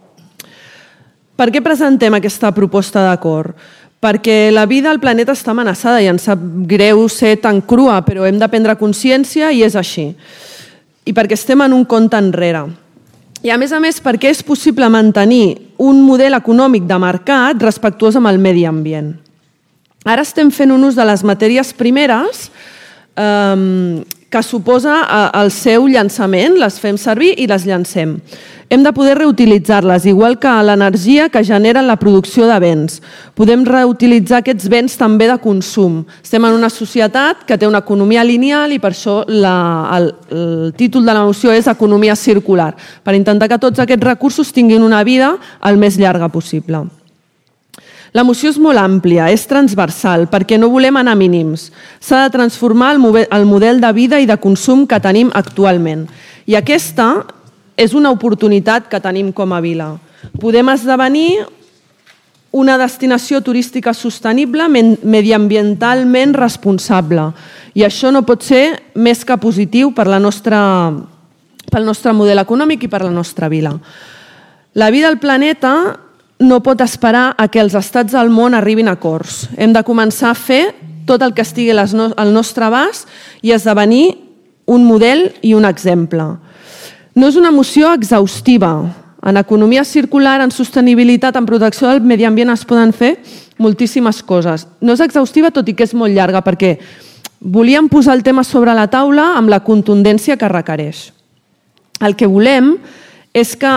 Per què presentem aquesta proposta d'acord? Perquè la vida al planeta està amenaçada i ens sap greu ser tan crua, però hem de prendre consciència i és així. I perquè estem en un compte enrere. I a més a més, perquè és possible mantenir un model econòmic de mercat respectuós amb el medi ambient. Ara estem fent un ús de les matèries primeres eh, que suposa el seu llançament, les fem servir i les llancem. Hem de poder reutilitzar-les, igual que l'energia que generen la producció de béns. Podem reutilitzar aquests béns també de consum. Estem en una societat que té una economia lineal i per això la, el, el títol de la moció és Economia circular, per intentar que tots aquests recursos tinguin una vida el més llarga possible. La moció és molt àmplia, és transversal, perquè no volem anar mínims. S'ha de transformar el model de vida i de consum que tenim actualment. I aquesta és una oportunitat que tenim com a vila. Podem esdevenir una destinació turística sostenible, mediambientalment responsable. I això no pot ser més que positiu per la nostra, pel nostre model econòmic i per la nostra vila. La vida al planeta no pot esperar a que els estats del món arribin a acords. Hem de començar a fer tot el que estigui al nostre abast i esdevenir un model i un exemple. No és una moció exhaustiva. En economia circular, en sostenibilitat, en protecció del medi ambient es poden fer moltíssimes coses. No és exhaustiva, tot i que és molt llarga, perquè volíem posar el tema sobre la taula amb la contundència que requereix. El que volem és que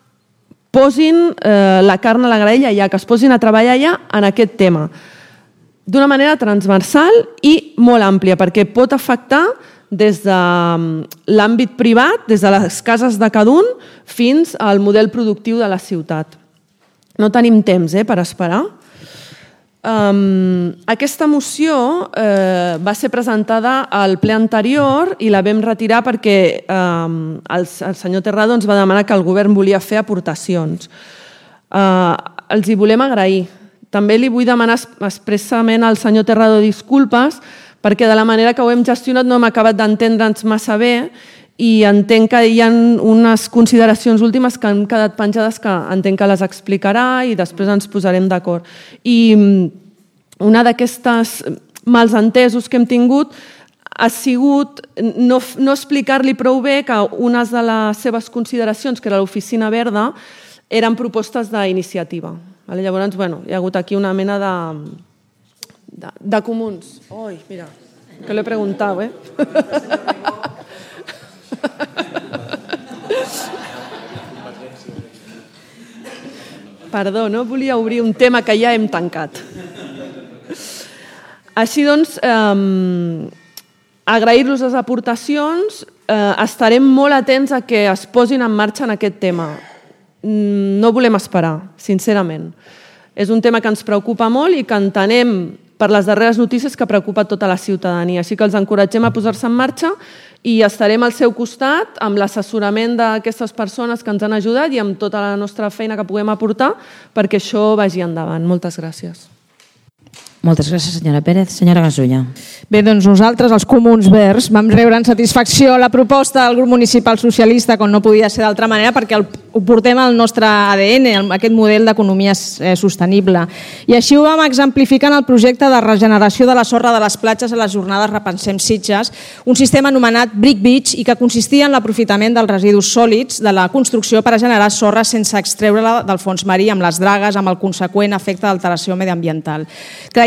posin eh, la carn a la graella ja, que es posin a treballar ja en aquest tema d'una manera transversal i molt àmplia, perquè pot afectar des de l'àmbit privat, des de les cases de cada un, fins al model productiu de la ciutat. No tenim temps eh, per esperar. Um, aquesta moció eh, va ser presentada al ple anterior i la vam retirar perquè um, el, el senyor Terrado ens va demanar que el govern volia fer aportacions. Uh, els hi volem agrair. També li vull demanar expressament al senyor Terrado disculpes perquè de la manera que ho hem gestionat no hem acabat d'entendre'ns massa bé i entenc que hi ha unes consideracions últimes que han quedat penjades que entenc que les explicarà i després ens posarem d'acord. I una d'aquestes mals entesos que hem tingut ha sigut no, no explicar-li prou bé que unes de les seves consideracions, que era l'oficina verda, eren propostes d'iniciativa. Llavors, bueno, hi ha hagut aquí una mena de... De, de comuns. Ui, mira, que l'he preguntat, eh? Perdó, no volia obrir un tema que ja hem tancat. Així doncs, eh, agrair-los les aportacions, eh, estarem molt atents a que es posin en marxa en aquest tema. No volem esperar, sincerament. És un tema que ens preocupa molt i que entenem per les darreres notícies que preocupa tota la ciutadania. Així que els encoratgem a posar-se en marxa i estarem al seu costat amb l'assessorament d'aquestes persones que ens han ajudat i amb tota la nostra feina que puguem aportar perquè això vagi endavant. Moltes gràcies. Moltes gràcies, senyora Pérez. Senyora Gasulla. Bé, doncs nosaltres, els Comuns Verds, vam rebre en satisfacció la proposta del grup municipal socialista, com no podia ser d'altra manera, perquè ho portem al nostre A D N, aquest model d'economia sostenible. I així ho vam exemplificar en el projecte de regeneració de la sorra de les platges a les jornades Repensem Sitges, un sistema anomenat Brick Beach i que consistia en l'aprofitament dels residus sòlids de la construcció per a generar sorra sense extreure-la del fons marí amb les dragues, amb el conseqüent efecte d'alteració mediambiental. Creiem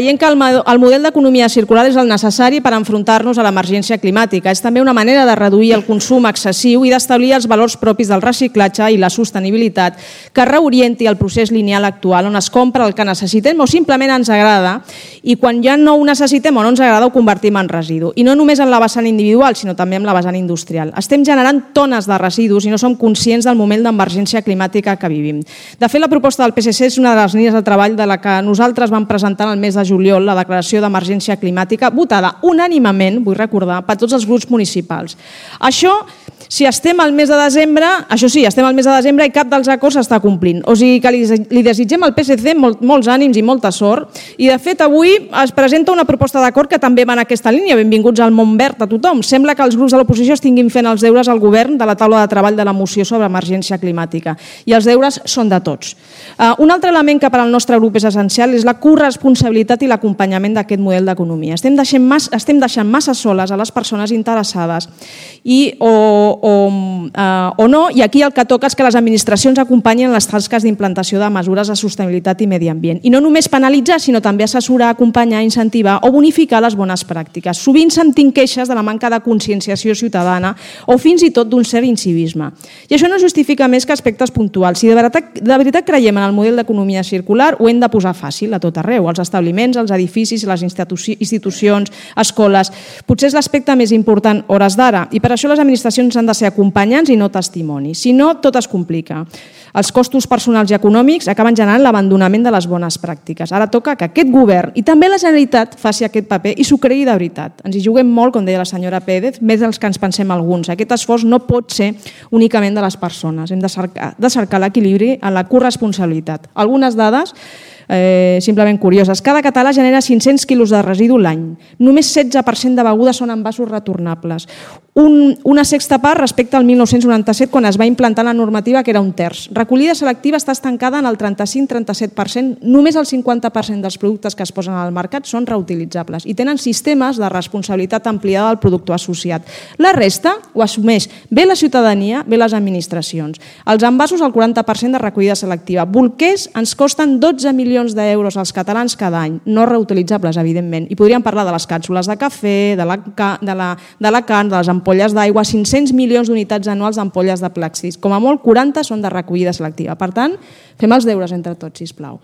creient que el model d'economia circular és el necessari per enfrontar-nos a l'emergència climàtica. És també una manera de reduir el consum excessiu i d'establir els valors propis del reciclatge i la sostenibilitat que reorienti el procés lineal actual on es compra el que necessitem o simplement ens agrada i quan ja no ho necessitem o no ens agrada ho convertim en residu. I no només en la vessant individual, sinó també en la vessant industrial. Estem generant tones de residus i no som conscients del moment d'emergència climàtica que vivim. De fet, la proposta del P S C és una de les línies de treball de la que nosaltres vam presentar en el mes de juliol la declaració d'emergència climàtica votada unànimement, vull recordar, per tots els grups municipals. Això, si estem al mes de desembre, això sí, estem al mes de desembre i cap dels acords s'està complint. O sigui que li, li desitgem al P S C molt, molts ànims i molta sort i de fet avui es presenta una proposta d'acord que també va en aquesta línia. Benvinguts al món verd a tothom. Sembla que els grups de l'oposició estiguin fent els deures al govern de la taula de treball de la moció sobre emergència climàtica i els deures són de tots. Uh, un altre element que per al nostre grup és essencial és la corresponsabilitat i l'acompanyament d'aquest model d'economia. Estem deixant, mas, estem deixant massa soles a les persones interessades i, o, o, uh, o no, i aquí el que toca és que les administracions acompanyin les tasques d'implantació de mesures de sostenibilitat i medi ambient. I no només penalitzar, sinó també assessorar, acompanyar, incentivar o bonificar les bones pràctiques. Sovint sentim queixes de la manca de conscienciació ciutadana o fins i tot d'un cert incivisme. I això no justifica més que aspectes puntuals. Si de veritat, de veritat creiem en el model d'economia circular, ho hem de posar fàcil a tot arreu, als establiments, als edificis, les institucions, escoles. Potser és l'aspecte més important hores d'ara i per això les administracions han de ser acompanyants i no testimonis. Si no, tot es complica. Els costos personals i econòmics acaben generant l'abandonament de les bones pràctiques. Ara toca que aquest govern i també la Generalitat faci aquest paper i s'ho cregui de veritat. Ens hi juguem molt, com deia la senyora Pérez, més dels que ens pensem alguns. Aquest esforç no pot ser únicament de les persones. Hem de cercar, de cercar l'equilibri en la corresponsabilitat. Algunes dades Eh, simplement curioses. Cada català genera cinc-cents quilos de residu l'any. Només setze per cent de begudes són envasos retornables. Un, una sexta part respecte al mil nou-cents noranta-set, quan es va implantar la normativa, que era un terç. Recollida selectiva està estancada en el trenta-cinc trenta-set per cent. Només el cinquanta per cent dels productes que es posen al mercat són reutilitzables i tenen sistemes de responsabilitat ampliada del productor associat. La resta ho assumeix bé la ciutadania, bé les administracions. Els envasos, el quaranta per cent de recollida selectiva. Bolquers ens costen dotze milions d'euros als catalans cada any, no reutilitzables, evidentment. I podríem parlar de les càpsules de cafè, de la, de la, de la carn, de les ampolles d'aigua, cinc-cents milions d'unitats anuals d'ampolles de plàstic. Com a molt, quaranta són de recollida selectiva. Per tant, fem els deures entre tots, sisplau.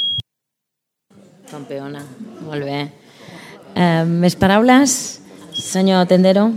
Campeona, molt bé. Eh, més paraules? Senyor Tendero.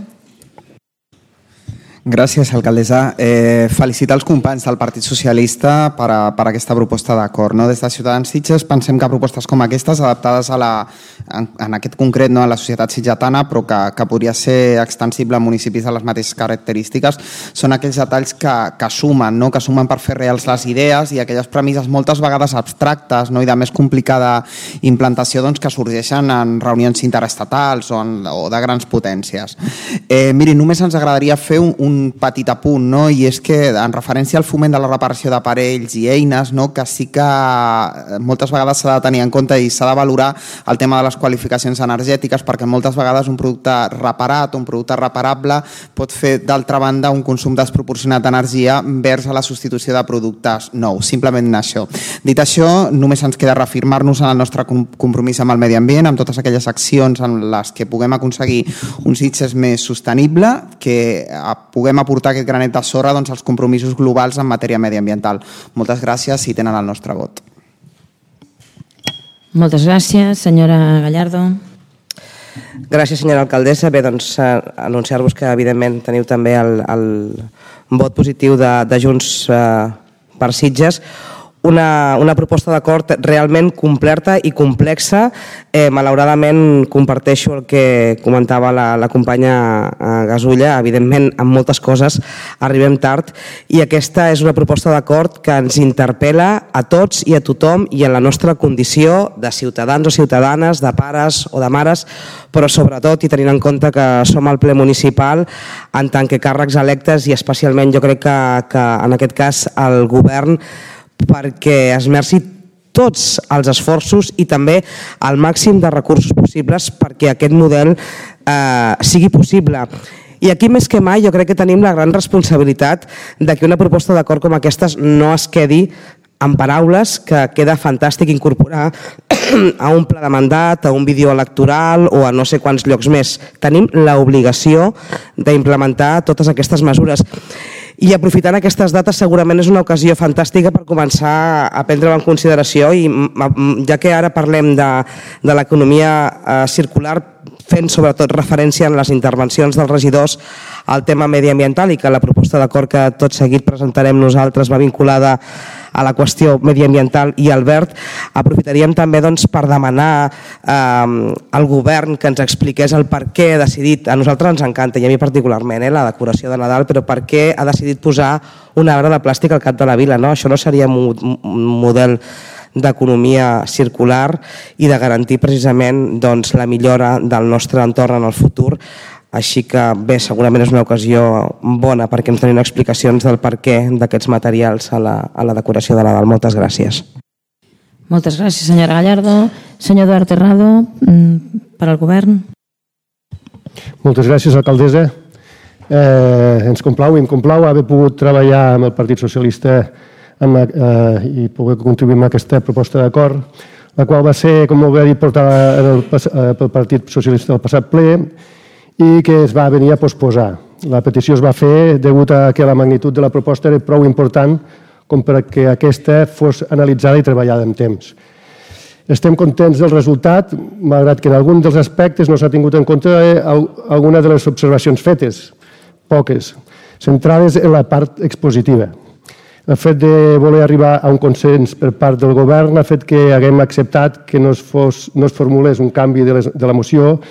Gràcies, alcaldessa. Eh, felicitar els companys del Partit Socialista per, a, per aquesta proposta d'acord. No? Des de Ciutadans Sitges pensem que propostes com aquestes, adaptades a la, en, en aquest concret no, a la societat sitgetana, però que, que podria ser extensible a municipis de les mateixes característiques, són aquells detalls que, que sumen, no? que sumen per fer reals les idees i aquelles premisses moltes vegades abstractes no? i de més complicada implantació doncs, que sorgeixen en reunions interestatals o, en, o de grans potències. Eh, miri, només ens agradaria fer un, un petit apunt, no? I és que en referència al foment de la reparació d'aparells i eines, no? que sí que moltes vegades s'ha de tenir en compte i s'ha de valorar el tema de les qualificacions energètiques, perquè moltes vegades un producte reparat, un producte reparable pot fer d'altra banda un consum desproporcionat d'energia vers a la substitució de productes nous, simplement això. Dit això, només ens queda reafirmar-nos en el nostre compromís amb el medi ambient, amb totes aquelles accions en les que puguem aconseguir un Sitges més sostenible, que puguem aportar aquest granet de sorra doncs, als compromisos globals en matèria mediambiental. Moltes gràcies i tenen el nostre vot. Moltes gràcies, senyora Gallardo. Gràcies, senyora alcaldessa. Bé, doncs, anunciar-vos que, evidentment, teniu també el, el vot positiu de, de Junts eh, per Sitges. Una, una proposta d'acord realment completa i complexa. Eh, malauradament comparteixo el que comentava la, la companya eh, Gasulla. Evidentment, amb moltes coses arribem tard i aquesta és una proposta d'acord que ens interpel·la a tots i a tothom i en la nostra condició de ciutadans o ciutadanes, de pares o de mares, però sobretot, i tenint en compte que som al ple municipal, en tant que càrrecs electes i especialment jo crec que, que en aquest cas el govern, perquè esmerci tots els esforços i també el màxim de recursos possibles perquè aquest model eh, sigui possible. I aquí més que mai jo crec que tenim la gran responsabilitat de que una proposta d'acord com aquestes no es quedi en paraules, que queda fantàstic incorporar a un pla de mandat, a un vídeo electoral o a no sé quants llocs més. Tenim l'obligació d'implementar totes aquestes mesures. I aprofitant aquestes dates segurament és una ocasió fantàstica per començar a prendre-ho en consideració i ja que ara parlem de, de l'economia circular, fent sobretot referència en les intervencions dels regidors al tema mediambiental i que la proposta d'acord que tot seguit presentarem nosaltres va vinculada a la qüestió mediambiental i al verd, aprofitaríem també doncs, per demanar eh, al govern que ens expliqués el per què ha decidit, a nosaltres ens encanta i a mi particularment, eh, la decoració de Nadal, però per què ha decidit posar un arbre de plàstic al cap de la vila, no? Això no seria un model d'economia circular i de garantir precisament doncs, la millora del nostre entorn en el futur. Així que bé, segurament és una ocasió bona perquè ens donin explicacions del per què d'aquests materials a la, a la decoració de Nadal. Moltes gràcies. Moltes gràcies, senyora Gallardo. Senyor Eduard Terrado, per al govern. Moltes gràcies, alcaldessa. Eh, ens complau i em complau haver pogut treballar amb el Partit Socialista amb, eh, i poder contribuir amb aquesta proposta d'acord, la qual va ser, com molt bé ha dit, portada en el, eh, pel Partit Socialista del passat ple i que es va venir a posposar. La petició es va fer degut a que la magnitud de la proposta era prou important com perquè aquesta fos analitzada i treballada en temps. Estem contents del resultat, malgrat que en algun dels aspectes no s'ha tingut en compte alguna de les observacions fetes, poques, centrades en la part expositiva. El fet de voler arribar a un consens per part del govern ha fet que haguem acceptat que no es, fos, no es formulés un canvi de, les, de la moció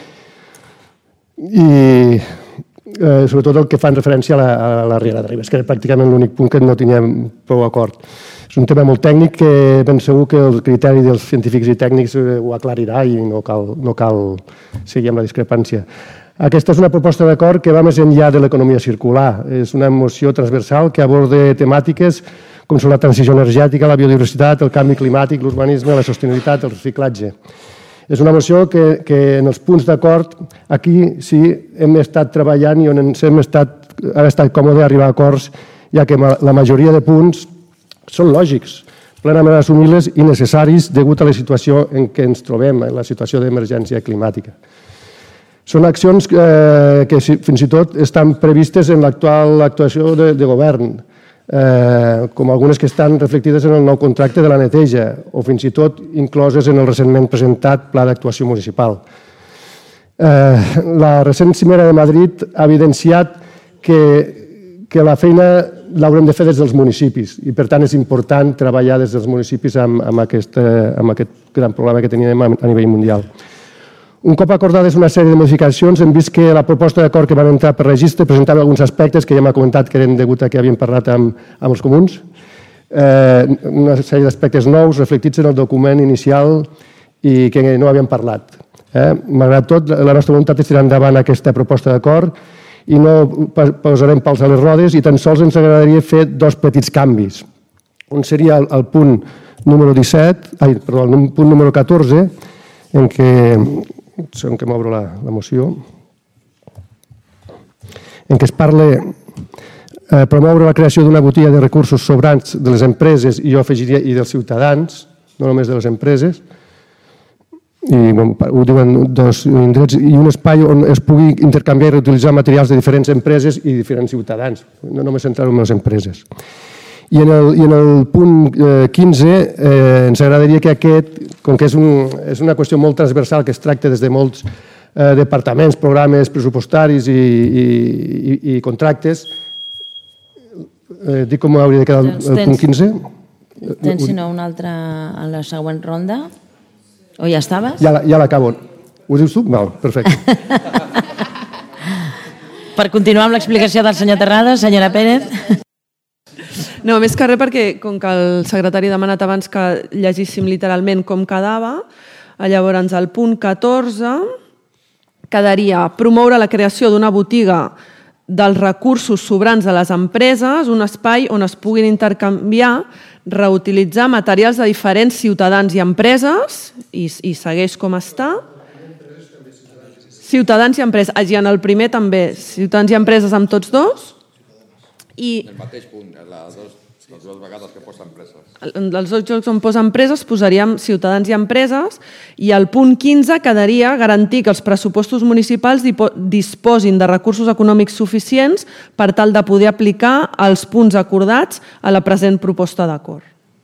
i eh, sobretot el que fan referència a la, a la Riera de Ribes, que era pràcticament l'únic punt que no teníem prou acord. És un tema molt tècnic que ben segur que el criteri dels científics i tècnics ho aclarirà i no cal, no cal seguir amb la discrepància. Aquesta és una proposta d'acord que va més enllà de l'economia circular. És una moció transversal que aborda temàtiques com són la transició energètica, la biodiversitat, el canvi climàtic, l'urbanisme, la sostenibilitat, el reciclatge. És una moció que, que en els punts d'acord aquí sí hem estat treballant i on ens hem estat, ha estat còmode arribar a acords, ja que la majoria de punts són lògics, plenament assumibles i necessaris degut a la situació en què ens trobem, en la situació d'emergència climàtica. Són accions eh, que fins i tot estan previstes en l'actual actuació de, de govern, eh, com algunes que estan reflectides en el nou contracte de la neteja o fins i tot incloses en el recentment presentat Pla d'Actuació Municipal. Eh, la recent cimera de Madrid ha evidenciat que, que la feina l'haurem de fer des dels municipis i per tant és important treballar des dels municipis amb, amb, aquest, amb aquest gran problema que tenim a nivell mundial. Un cop acordades una sèrie de modificacions, hem vist que la proposta d'acord que van entrar per registre presentava alguns aspectes que ja m'ha comentat que eren degut a que havíem parlat amb, amb els comuns. Eh, una sèrie d'aspectes nous reflectits en el document inicial i que no havíem parlat. Eh? Malgrat tot, la nostra voluntat és tirar endavant aquesta proposta d'acord i no posarem pals a les rodes i tan sols ens agradaria fer dos petits canvis. Un seria el, el punt número disset, ai, perdó, el punt número catorze, en què en què m'obro la, la moció, en què es parla eh, promoure la creació d'una botiga de recursos sobrants de les empreses i jo afegiria i dels ciutadans, no només de les empreses, i bon, ho diuen dos indrets, i un espai on es pugui intercanviar i reutilitzar materials de diferents empreses i diferents ciutadans, no només centrar-ho en les empreses. I en el, i en el punt eh, quinze eh, ens agradaria que aquest, com que és, un, és una qüestió molt transversal que es tracta des de molts eh, departaments, programes pressupostaris i, i, i, i contractes, eh, dic com hauria de quedar el, el punt quinze? Tens, si no, una altra en la següent ronda? O ja estaves? Ja, ja l'acabo. Ho dius tu? Val, perfecte. Per continuar amb l'explicació del senyor Terrado, senyora Pérez. No, més que res perquè, com que el secretari ha demanat abans que llegíssim literalment com quedava, llavors el punt catorze quedaria promoure la creació d'una botiga dels recursos sobrants de les empreses, un espai on es puguin intercanviar, reutilitzar materials de diferents ciutadans i empreses, i, i segueix com està. Ciutadans i empreses. I en el primer també, ciutadans i empreses amb tots dos. I... El mateix punt, la dos... Les dues vegades que posa empreses. Els dos jocs on posa empreses posaríem ciutadans i empreses i el punt quinze quedaria garantir que els pressupostos municipals disposin de recursos econòmics suficients per tal de poder aplicar els punts acordats a la present proposta d'acord.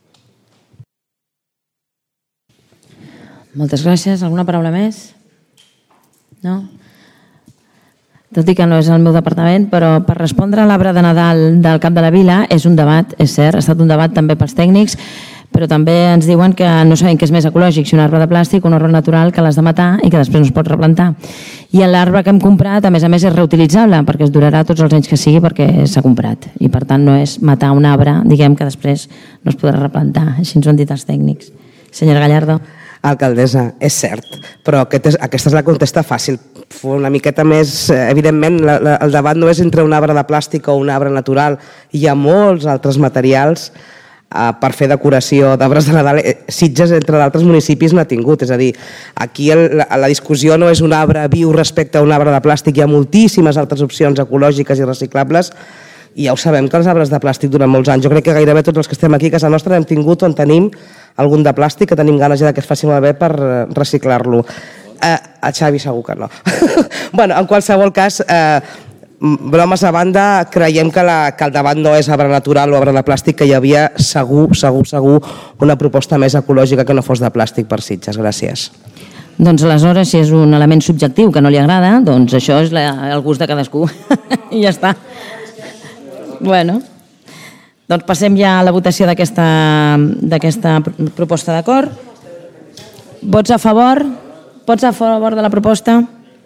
Moltes gràcies. Alguna paraula més? No? Tot i que no és el meu departament, però per respondre a l'arbre de Nadal del Cap de la Vila és un debat, és cert, ha estat un debat també pels tècnics, però també ens diuen que no sabem què és més ecològic, si un arbre de plàstic o un arbre natural que l'has de matar i que després no es pot replantar. I l'arbre que hem comprat, a més a més, és reutilitzable, perquè es durarà tots els anys que sigui perquè s'ha comprat. I per tant no és matar un arbre, diguem que després no es podrà replantar. Així ens ho han dit els tècnics. Senyora Gallardo. Alcaldessa, és cert, però aquest és, aquesta és la contesta fàcil. Una miqueta més, evidentment, la, la, el debat no és entre un arbre de plàstic o un arbre natural. Hi ha molts altres materials eh, per fer decoració d'arbres de Nadal. Sitges, entre d'altres municipis, n'ha tingut. És a dir, aquí el, la, la discussió no és un arbre viu respecte a un arbre de plàstic. Hi ha moltíssimes altres opcions ecològiques i reciclables i ja ho sabem que els arbres de plàstic duren molts anys. Jo crec que gairebé tots els que estem aquí a casa nostra hem tingut o en tenim algun de plàstic que tenim ganes ja que es faci malbé per reciclar-lo. Eh, a Xavi segur que no. Bueno, en qualsevol cas, eh, bromes a banda, creiem que, la, que el debat no és arbre natural o arbre de plàstic, que hi havia segur, segur, segur una proposta més ecològica que no fos de plàstic per Sitges. Gràcies. Doncs aleshores, si és un element subjectiu que no li agrada, doncs això és la, el gust de cadascú. I ja està. Bueno, doncs passem ja a la votació d'aquesta proposta d'acord. Vots a favor? Vots a favor de la proposta?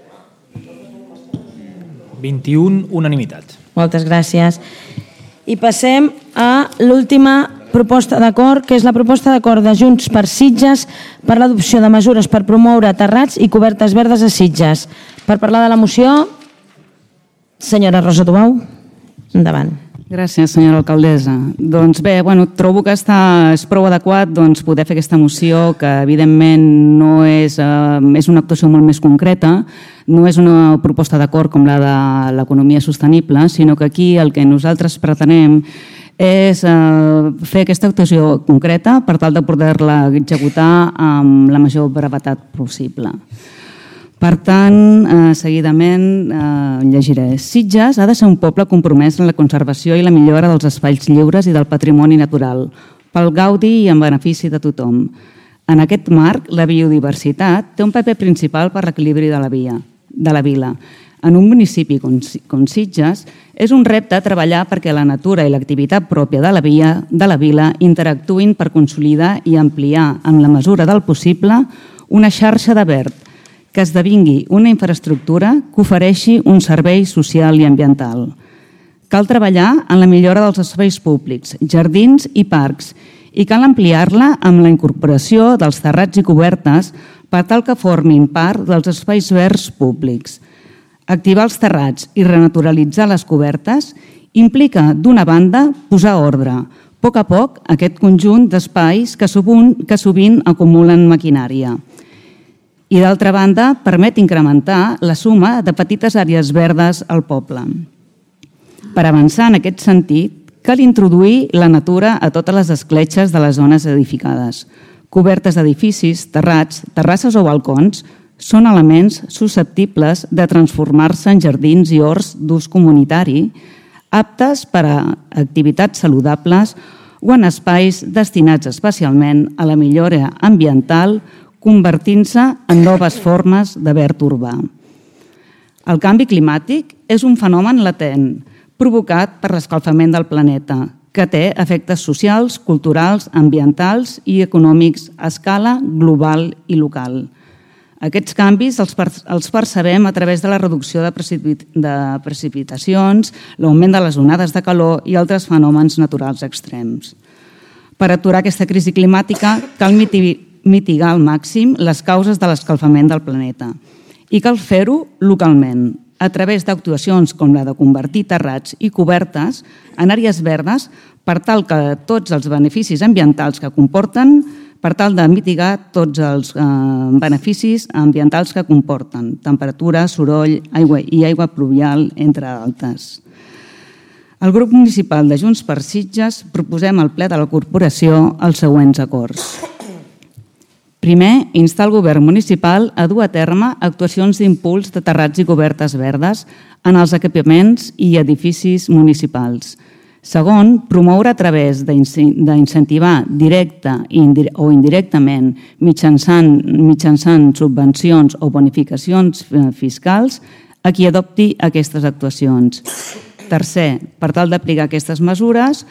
vint-i-un, unanimitat. Moltes gràcies. I passem a l'última proposta d'acord, que és la proposta d'acord de Junts per Sitges per l'adopció de mesures per promoure terrats i cobertes verdes a Sitges. Per parlar de la moció, senyora Rosa Tubau, endavant. Gràcies, senyora alcaldessa. Doncs bé, bueno, trobo que està, és prou adequat doncs, poder fer aquesta moció que evidentment no és, eh, és una actuació molt més concreta, no és una proposta d'acord com la de l'economia sostenible, sinó que aquí el que nosaltres pretenem és eh, fer aquesta actuació concreta per tal de poder-la executar amb la major brevetat possible. Per tant, eh, seguidament eh, llegiré. Sitges ha de ser un poble compromès en la conservació i la millora dels espais lliures i del patrimoni natural, pel gaudi i en benefici de tothom. En aquest marc, la biodiversitat té un paper principal per l'equilibri de la via, de la vila. En un municipi com, com Sitges, és un repte treballar perquè la natura i l'activitat pròpia de la, via, de la vila interactuïn per consolidar i ampliar, en la mesura del possible, una xarxa de verd, que esdevingui una infraestructura que ofereixi un servei social i ambiental. Cal treballar en la millora dels espais públics, jardins i parcs, i cal ampliar-la amb la incorporació dels terrats i cobertes per tal que formin part dels espais verds públics. Activar els terrats i renaturalitzar les cobertes implica, d'una banda, posar ordre, a poc a poc, aquest conjunt d'espais que sovint acumulen maquinària. I d'altra banda, permet incrementar la suma de petites àrees verdes al poble. Per avançar en aquest sentit, cal introduir la natura a totes les escletxes de les zones edificades. Cobertes d'edificis, terrats, terrasses o balcons són elements susceptibles de transformar-se en jardins i horts d'ús comunitari, aptes per a activitats saludables o en espais destinats especialment a la millora ambiental, convertint-se en noves formes de verd urbà. El canvi climàtic és un fenomen latent, provocat per l'escalfament del planeta, que té efectes socials, culturals, ambientals i econòmics a escala global i local. Aquests canvis els percebem a través de la reducció de precipitacions, l'augment de les onades de calor i altres fenòmens naturals extrems. Per aturar aquesta crisi climàtica cal mitigar al màxim les causes de l'escalfament del planeta i cal fer-ho localment, a través d'actuacions com la de convertir terrats i cobertes en àrees verdes per tal que tots els beneficis ambientals que comporten, per tal de mitigar tots els beneficis ambientals que comporten, temperatura, soroll aigua i aigua pluvial, entre altres. El grup municipal de Junts per Sitges proposem al ple de la corporació els següents acords. Primer, instar el govern municipal a dur a terme actuacions d'impuls de terrats i cobertes verdes en els equipaments i edificis municipals. Segon, promoure a través d'incentivar directa o indirectament mitjançant subvencions o bonificacions fiscals a qui adopti aquestes actuacions. Tercer, per tal d'aplicar aquestes mesures,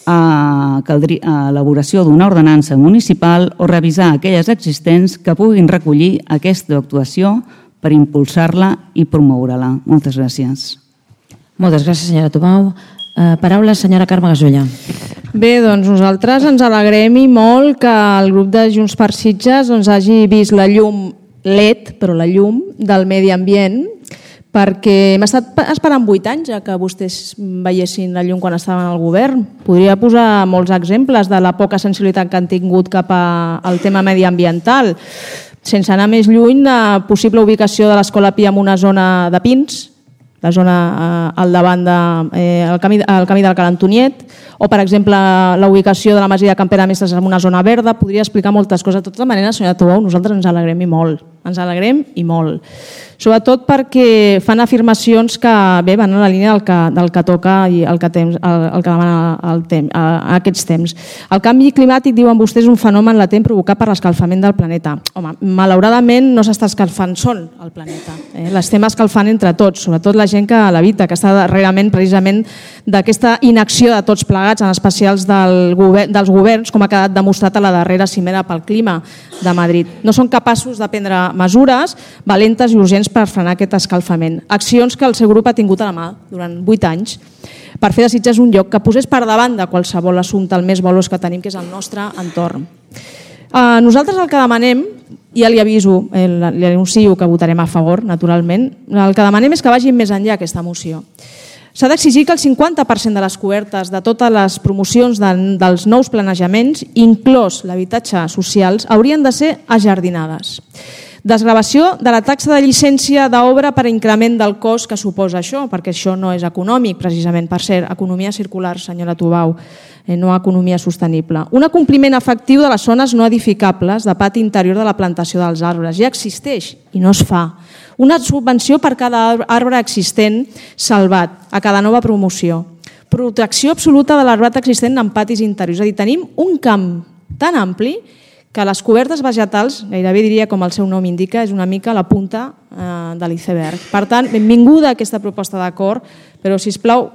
caldria l'elaboració d'una ordenança municipal o revisar aquelles existents que puguin recollir aquesta actuació per impulsar-la i promoure-la. Moltes gràcies. Moltes gràcies, senyora Tubau. Paraula, senyora Carme Gasulla. Bé, doncs nosaltres ens alegrem i molt que el grup de Junts per Sitges hagi vist la llum L E D, però la llum del medi ambient, perquè hem estat esperant vuit anys ja que vostès veiessin la llum quan estaven al govern. Podria posar molts exemples de la poca sensibilitat que han tingut cap al tema mediambiental. Sense anar més lluny, la possible ubicació de l'Escola Pia en una zona de pins, la zona al davant del camí del Cal Antoniet, o, per exemple, la ubicació de la masia de Campera Mestres en una zona verda. Podria explicar moltes coses. De tota manera, senyora Tubau, nosaltres ens alegrem i molt. Ens alegrem i molt. Sobretot perquè fan afirmacions que bé, van en la línia del que, del que toca i el que, temps, el, el que demana el temps, a aquests temps. El canvi climàtic, diuen vostès, és un fenomen latent provocat per l'escalfament del planeta. Home, malauradament no s'està escalfant sol el planeta. Eh? L'estem escalfant entre tots, sobretot la gent que l'habita, que està darrerament precisament d'aquesta inacció de tots plegats, en especials del govern, dels governs, com ha quedat demostrat a la darrera cimera pel clima de Madrid. No són capaços de prendre mesures valentes i urgents per frenar aquest escalfament. Accions que el seu grup ha tingut a la mà durant vuit anys per fer de Sitges un lloc que posés per davant de qualsevol assumpte el més valuós que tenim, que és el nostre entorn. Nosaltres el que demanem, ja li aviso, li anuncio que votarem a favor, naturalment, el que demanem és que vagin més enllà aquesta moció. S'ha d'exigir que el cinquanta per cent de les cobertes de totes les promocions dels nous planejaments, inclòs l'habitatge socials, haurien de ser ajardinades. Desgravació de la taxa de llicència d'obra per increment del cost que suposa això, perquè això no és econòmic, precisament, per ser economia circular, senyora Tubau, no economia sostenible. Un acompliment efectiu de les zones no edificables de pati interior de la plantació dels arbres. Ja existeix i no es fa. Una subvenció per cada arbre existent salvat a cada nova promoció. Protecció absoluta de l'arbrat existent en patis interiors. És a dir, tenim un camp tan ampli que les cobertes vegetals, gairebé diria com el seu nom indica, és una mica la punta de l'iceberg. Per tant, benvinguda aquesta proposta d'acord, però, sisplau,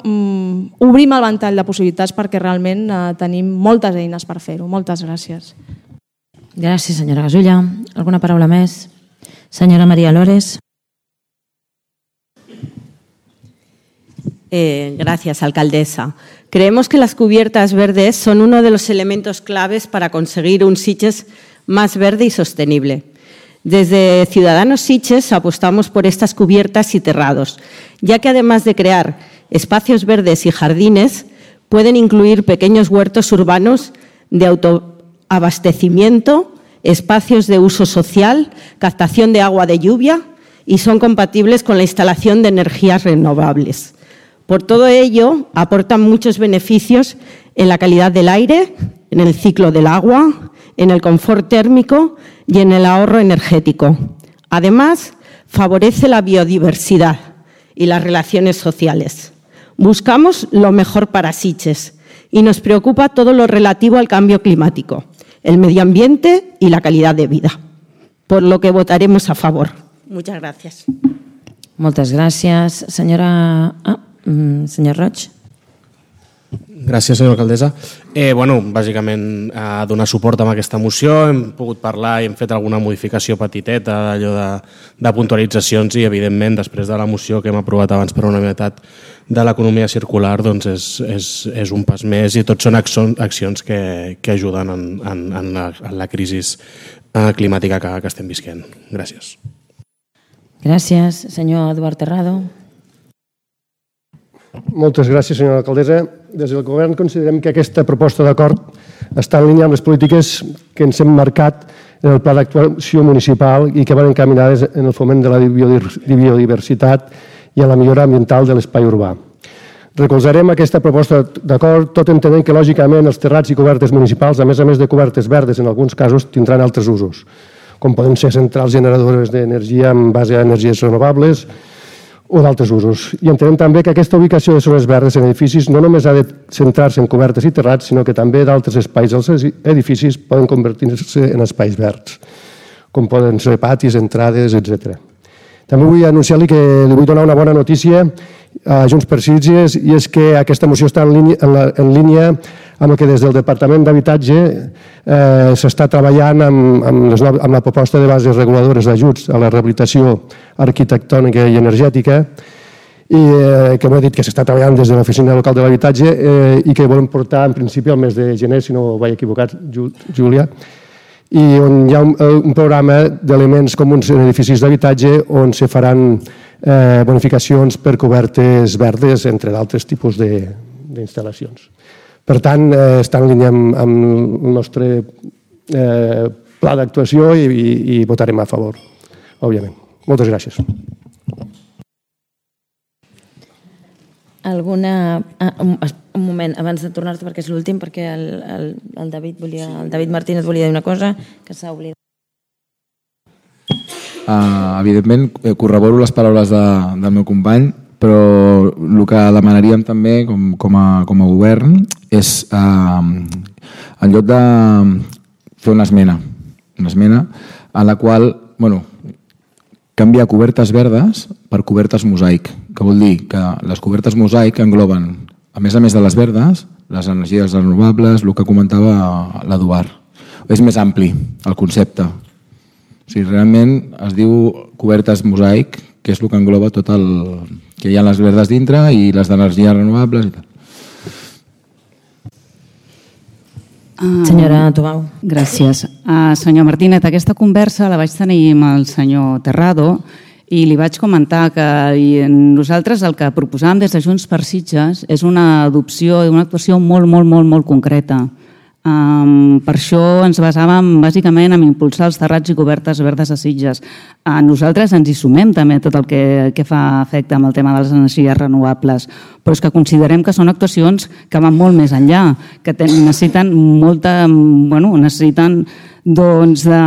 obrim el ventall de possibilitats perquè realment tenim moltes eines per fer-ho. Moltes gràcies. Gràcies, senyora Gasulla. Alguna paraula més? Senyora María Lores. Eh, gracias, alcaldesa. Creemos que las cubiertas verdes son uno de los elementos claves para conseguir un Sitges más verde y sostenible. Desde Ciudadanos Sitges apostamos por estas cubiertas y terrados, ya que además de crear espacios verdes y jardines, pueden incluir pequeños huertos urbanos de autoabastecimiento, espacios de uso social, captación de agua de lluvia y son compatibles con la instalación de energías renovables. Por todo ello, aportan muchos beneficios en la calidad del aire, en el ciclo del agua, en el confort térmico y en el ahorro energético. Además, favorece la biodiversidad y las relaciones sociales. Buscamos lo mejor para Sitges y nos preocupa todo lo relativo al cambio climático, el medio ambiente y la calidad de vida, por lo que votaremos a favor. Muchas gracias. Moltes gràcies. Senyora... Ah. Senyor Roig. Gràcies, senyora alcaldessa. Eh, bueno, bàsicament, a donar suport a aquesta moció. Hem pogut parlar i hem fet alguna modificació petiteta d'allò de, de puntualitzacions i, evidentment, després de la moció que hem aprovat abans per unanimitat de l'economia circular, doncs és, és, és un pas més i tots són accions que, que ajuden en, en, en, la, en la crisi climàtica que, que estem visquent. Gràcies. Gràcies. Senyor Eduard Terrado. Moltes gràcies, senyora alcaldessa. Des del govern considerem que aquesta proposta d'acord està en línia amb les polítiques que ens hem marcat en el pla d'actuació municipal i que van encaminades en el foment de la biodiversitat i a la millora ambiental de l'espai urbà. Recolzarem aquesta proposta d'acord, tot entenent que, lògicament, els terrats i cobertes municipals, a més a més de cobertes verdes, en alguns casos, tindran altres usos, com poden ser centrals generadores d'energia en base a energies renovables o d'altres usos. I entenem també que aquesta ubicació de zones verdes en edificis no només ha de centrar-se en cobertes i terrats, sinó que també d'altres espais als edificis poden convertir-se en espais verds, com poden ser patis, entrades, etcètera. També vull anunciar-li que li vull donar una bona notícia a Junts per Sitges, i és que aquesta moció està en línia, en la, en línia amb el que des del Departament d'Habitatge eh, s'està treballant amb, amb, les, amb la proposta de bases reguladores d'ajuts a la rehabilitació arquitectònica i energètica, i eh, que m'he dit que s'està treballant des de l'Oficina Local de l'Habitatge eh, i que volem portar en principi al mes de gener, si no vaig equivocat, Júlia, i on hi ha un, un programa d'elements comuns en edificis d'habitatge on se faran eh, bonificacions per cobertes verdes, entre d'altres tipus d'instal·lacions. Per tant, eh, està en línia amb, amb el nostre eh, pla d'actuació i, i, i votarem a favor, òbviament. Moltes gràcies. Alguna... Ah, un, un moment, abans de tornar-te, perquè és l'últim, perquè el, el, el, David volia, el David Martínez volia dir una cosa que s'ha oblidat. Uh, evidentment, corroboro les paraules de, del meu company, però el que demanaríem també com, com, a, com a govern és, uh, en lloc de fer una esmena, una esmena en la qual, bueno, canviar cobertes verdes per cobertes mosaic, que vol dir que les cobertes mosaic engloben, a més a més de les verdes, les energies renovables, el que comentava l'Eduard. És més ampli el concepte. O sigui, realment es diu cobertes mosaic, que és el que engloba tot el... que hi ha les verdes dintre i les d'energies renovables i tal. Uh, Senyora Tobau. Gràcies. Uh, senyor Martínez, aquesta conversa la vaig tenir amb el senyor Terrado i li vaig comentar que nosaltres el que proposàvem des de Junts per Sitges és una adopció i una actuació molt, molt, molt, molt concreta. Um, per això ens basàvem bàsicament en impulsar els terrats i cobertes verdes a Sitges. Uh, nosaltres ens hi sumem també tot el que, que fa efecte amb el tema de les energies renovables, però és que considerem que són actuacions que van molt més enllà, que ten, necessiten molta, bueno, necessiten doncs de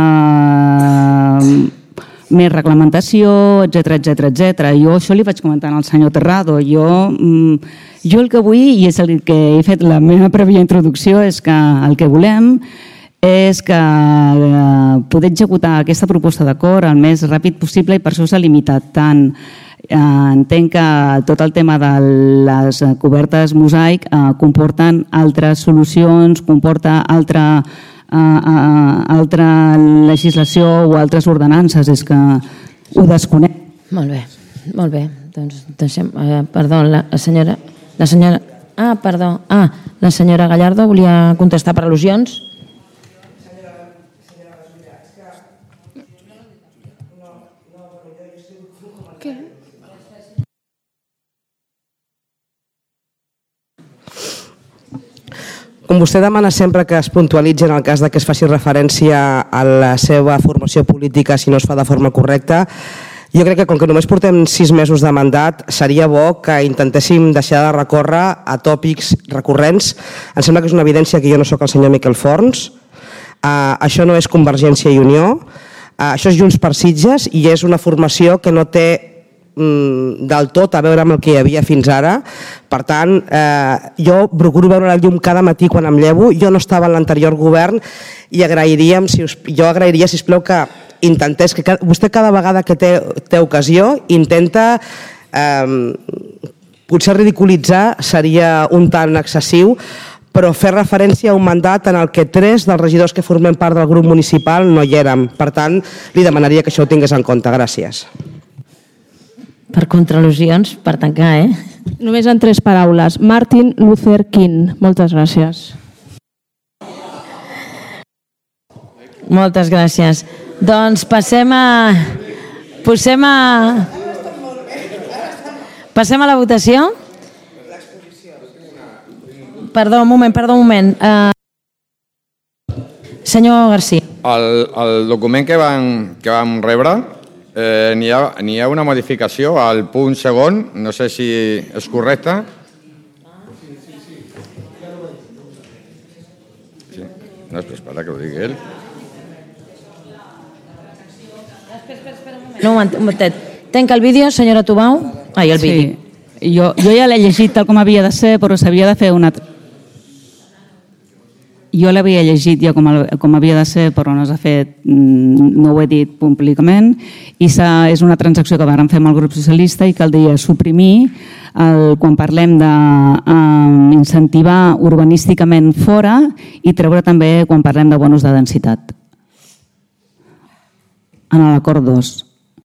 més reglamentació, etcètera, etcètera, etcètera. Jo això li vaig comentar al senyor Terrado. Jo, jo el que vull, i és el que he fet la meva prèvia introducció, és que el que volem és que poder executar aquesta proposta d'acord el més ràpid possible, i per això s'ha limitat tant. Entenc que tot el tema de les cobertes mosaic comporten altres solucions, comporta altra altra legislació o altres ordenances, és que ho desconec. Molt bé, molt bé. Doncs deixem... Eh, perdó, la senyora... La senyora... Ah, perdó. Ah, la senyora Gallardo volia contestar per al·lusions. Què? Com vostè demana sempre que es puntualitzi en el cas de que es faci referència a la seva formació política si no es fa de forma correcta, jo crec que com que només portem sis mesos de mandat, seria bo que intentéssim deixar de recórrer a tòpics recurrents. Em sembla que és una evidència que jo no sóc el senyor Miquel Forns, uh, això no és Convergència i Unió, uh, això és Junts per Sitges i és una formació que no té del tot a veure amb el que hi havia fins ara. Per tant, eh, jo procuro veure la llum cada matí quan em llevo. Jo no estava en l'anterior govern i agrairíem, si us, jo agrairia, sisplau, que intentés, que cada, vostè cada vegada que té, té ocasió intenta, eh, potser ridiculitzar seria un tant excessiu, però fer referència a un mandat en el que tres dels regidors que formem part del grup municipal no hi érem. Per tant, li demanaria que això ho tingués en compte. Gràcies. Per contral·lusions, per tancar, eh? Només en tres paraules. Martin Luther King. Moltes gràcies. Moltes gràcies. Doncs passem a... Passem a... Passem a la votació. Perdó, un moment, perdó, un moment. Uh... Senyor García. El, el document que vam, que vam rebre Eh, n'hi ha, n'hi ha una modificació al punt segon, no sé si és correcte. No, espera que ho digui ell. No, un momentet. Tenca el vídeo, senyora Tubau. Ai, el vídeo. Sí. Jo, jo ja l'he llegit tal com havia de ser, però s'havia de fer una... Jo l'havia llegit ja com, el, com havia de ser, però no s'ha fet, no ho he dit públicament, i és una transacció que vàrem fer amb el grup socialista i caldria suprimir el, quan parlem d'incentivar eh, urbanísticament fora i treure també quan parlem de bonus de densitat. En l'acord dos.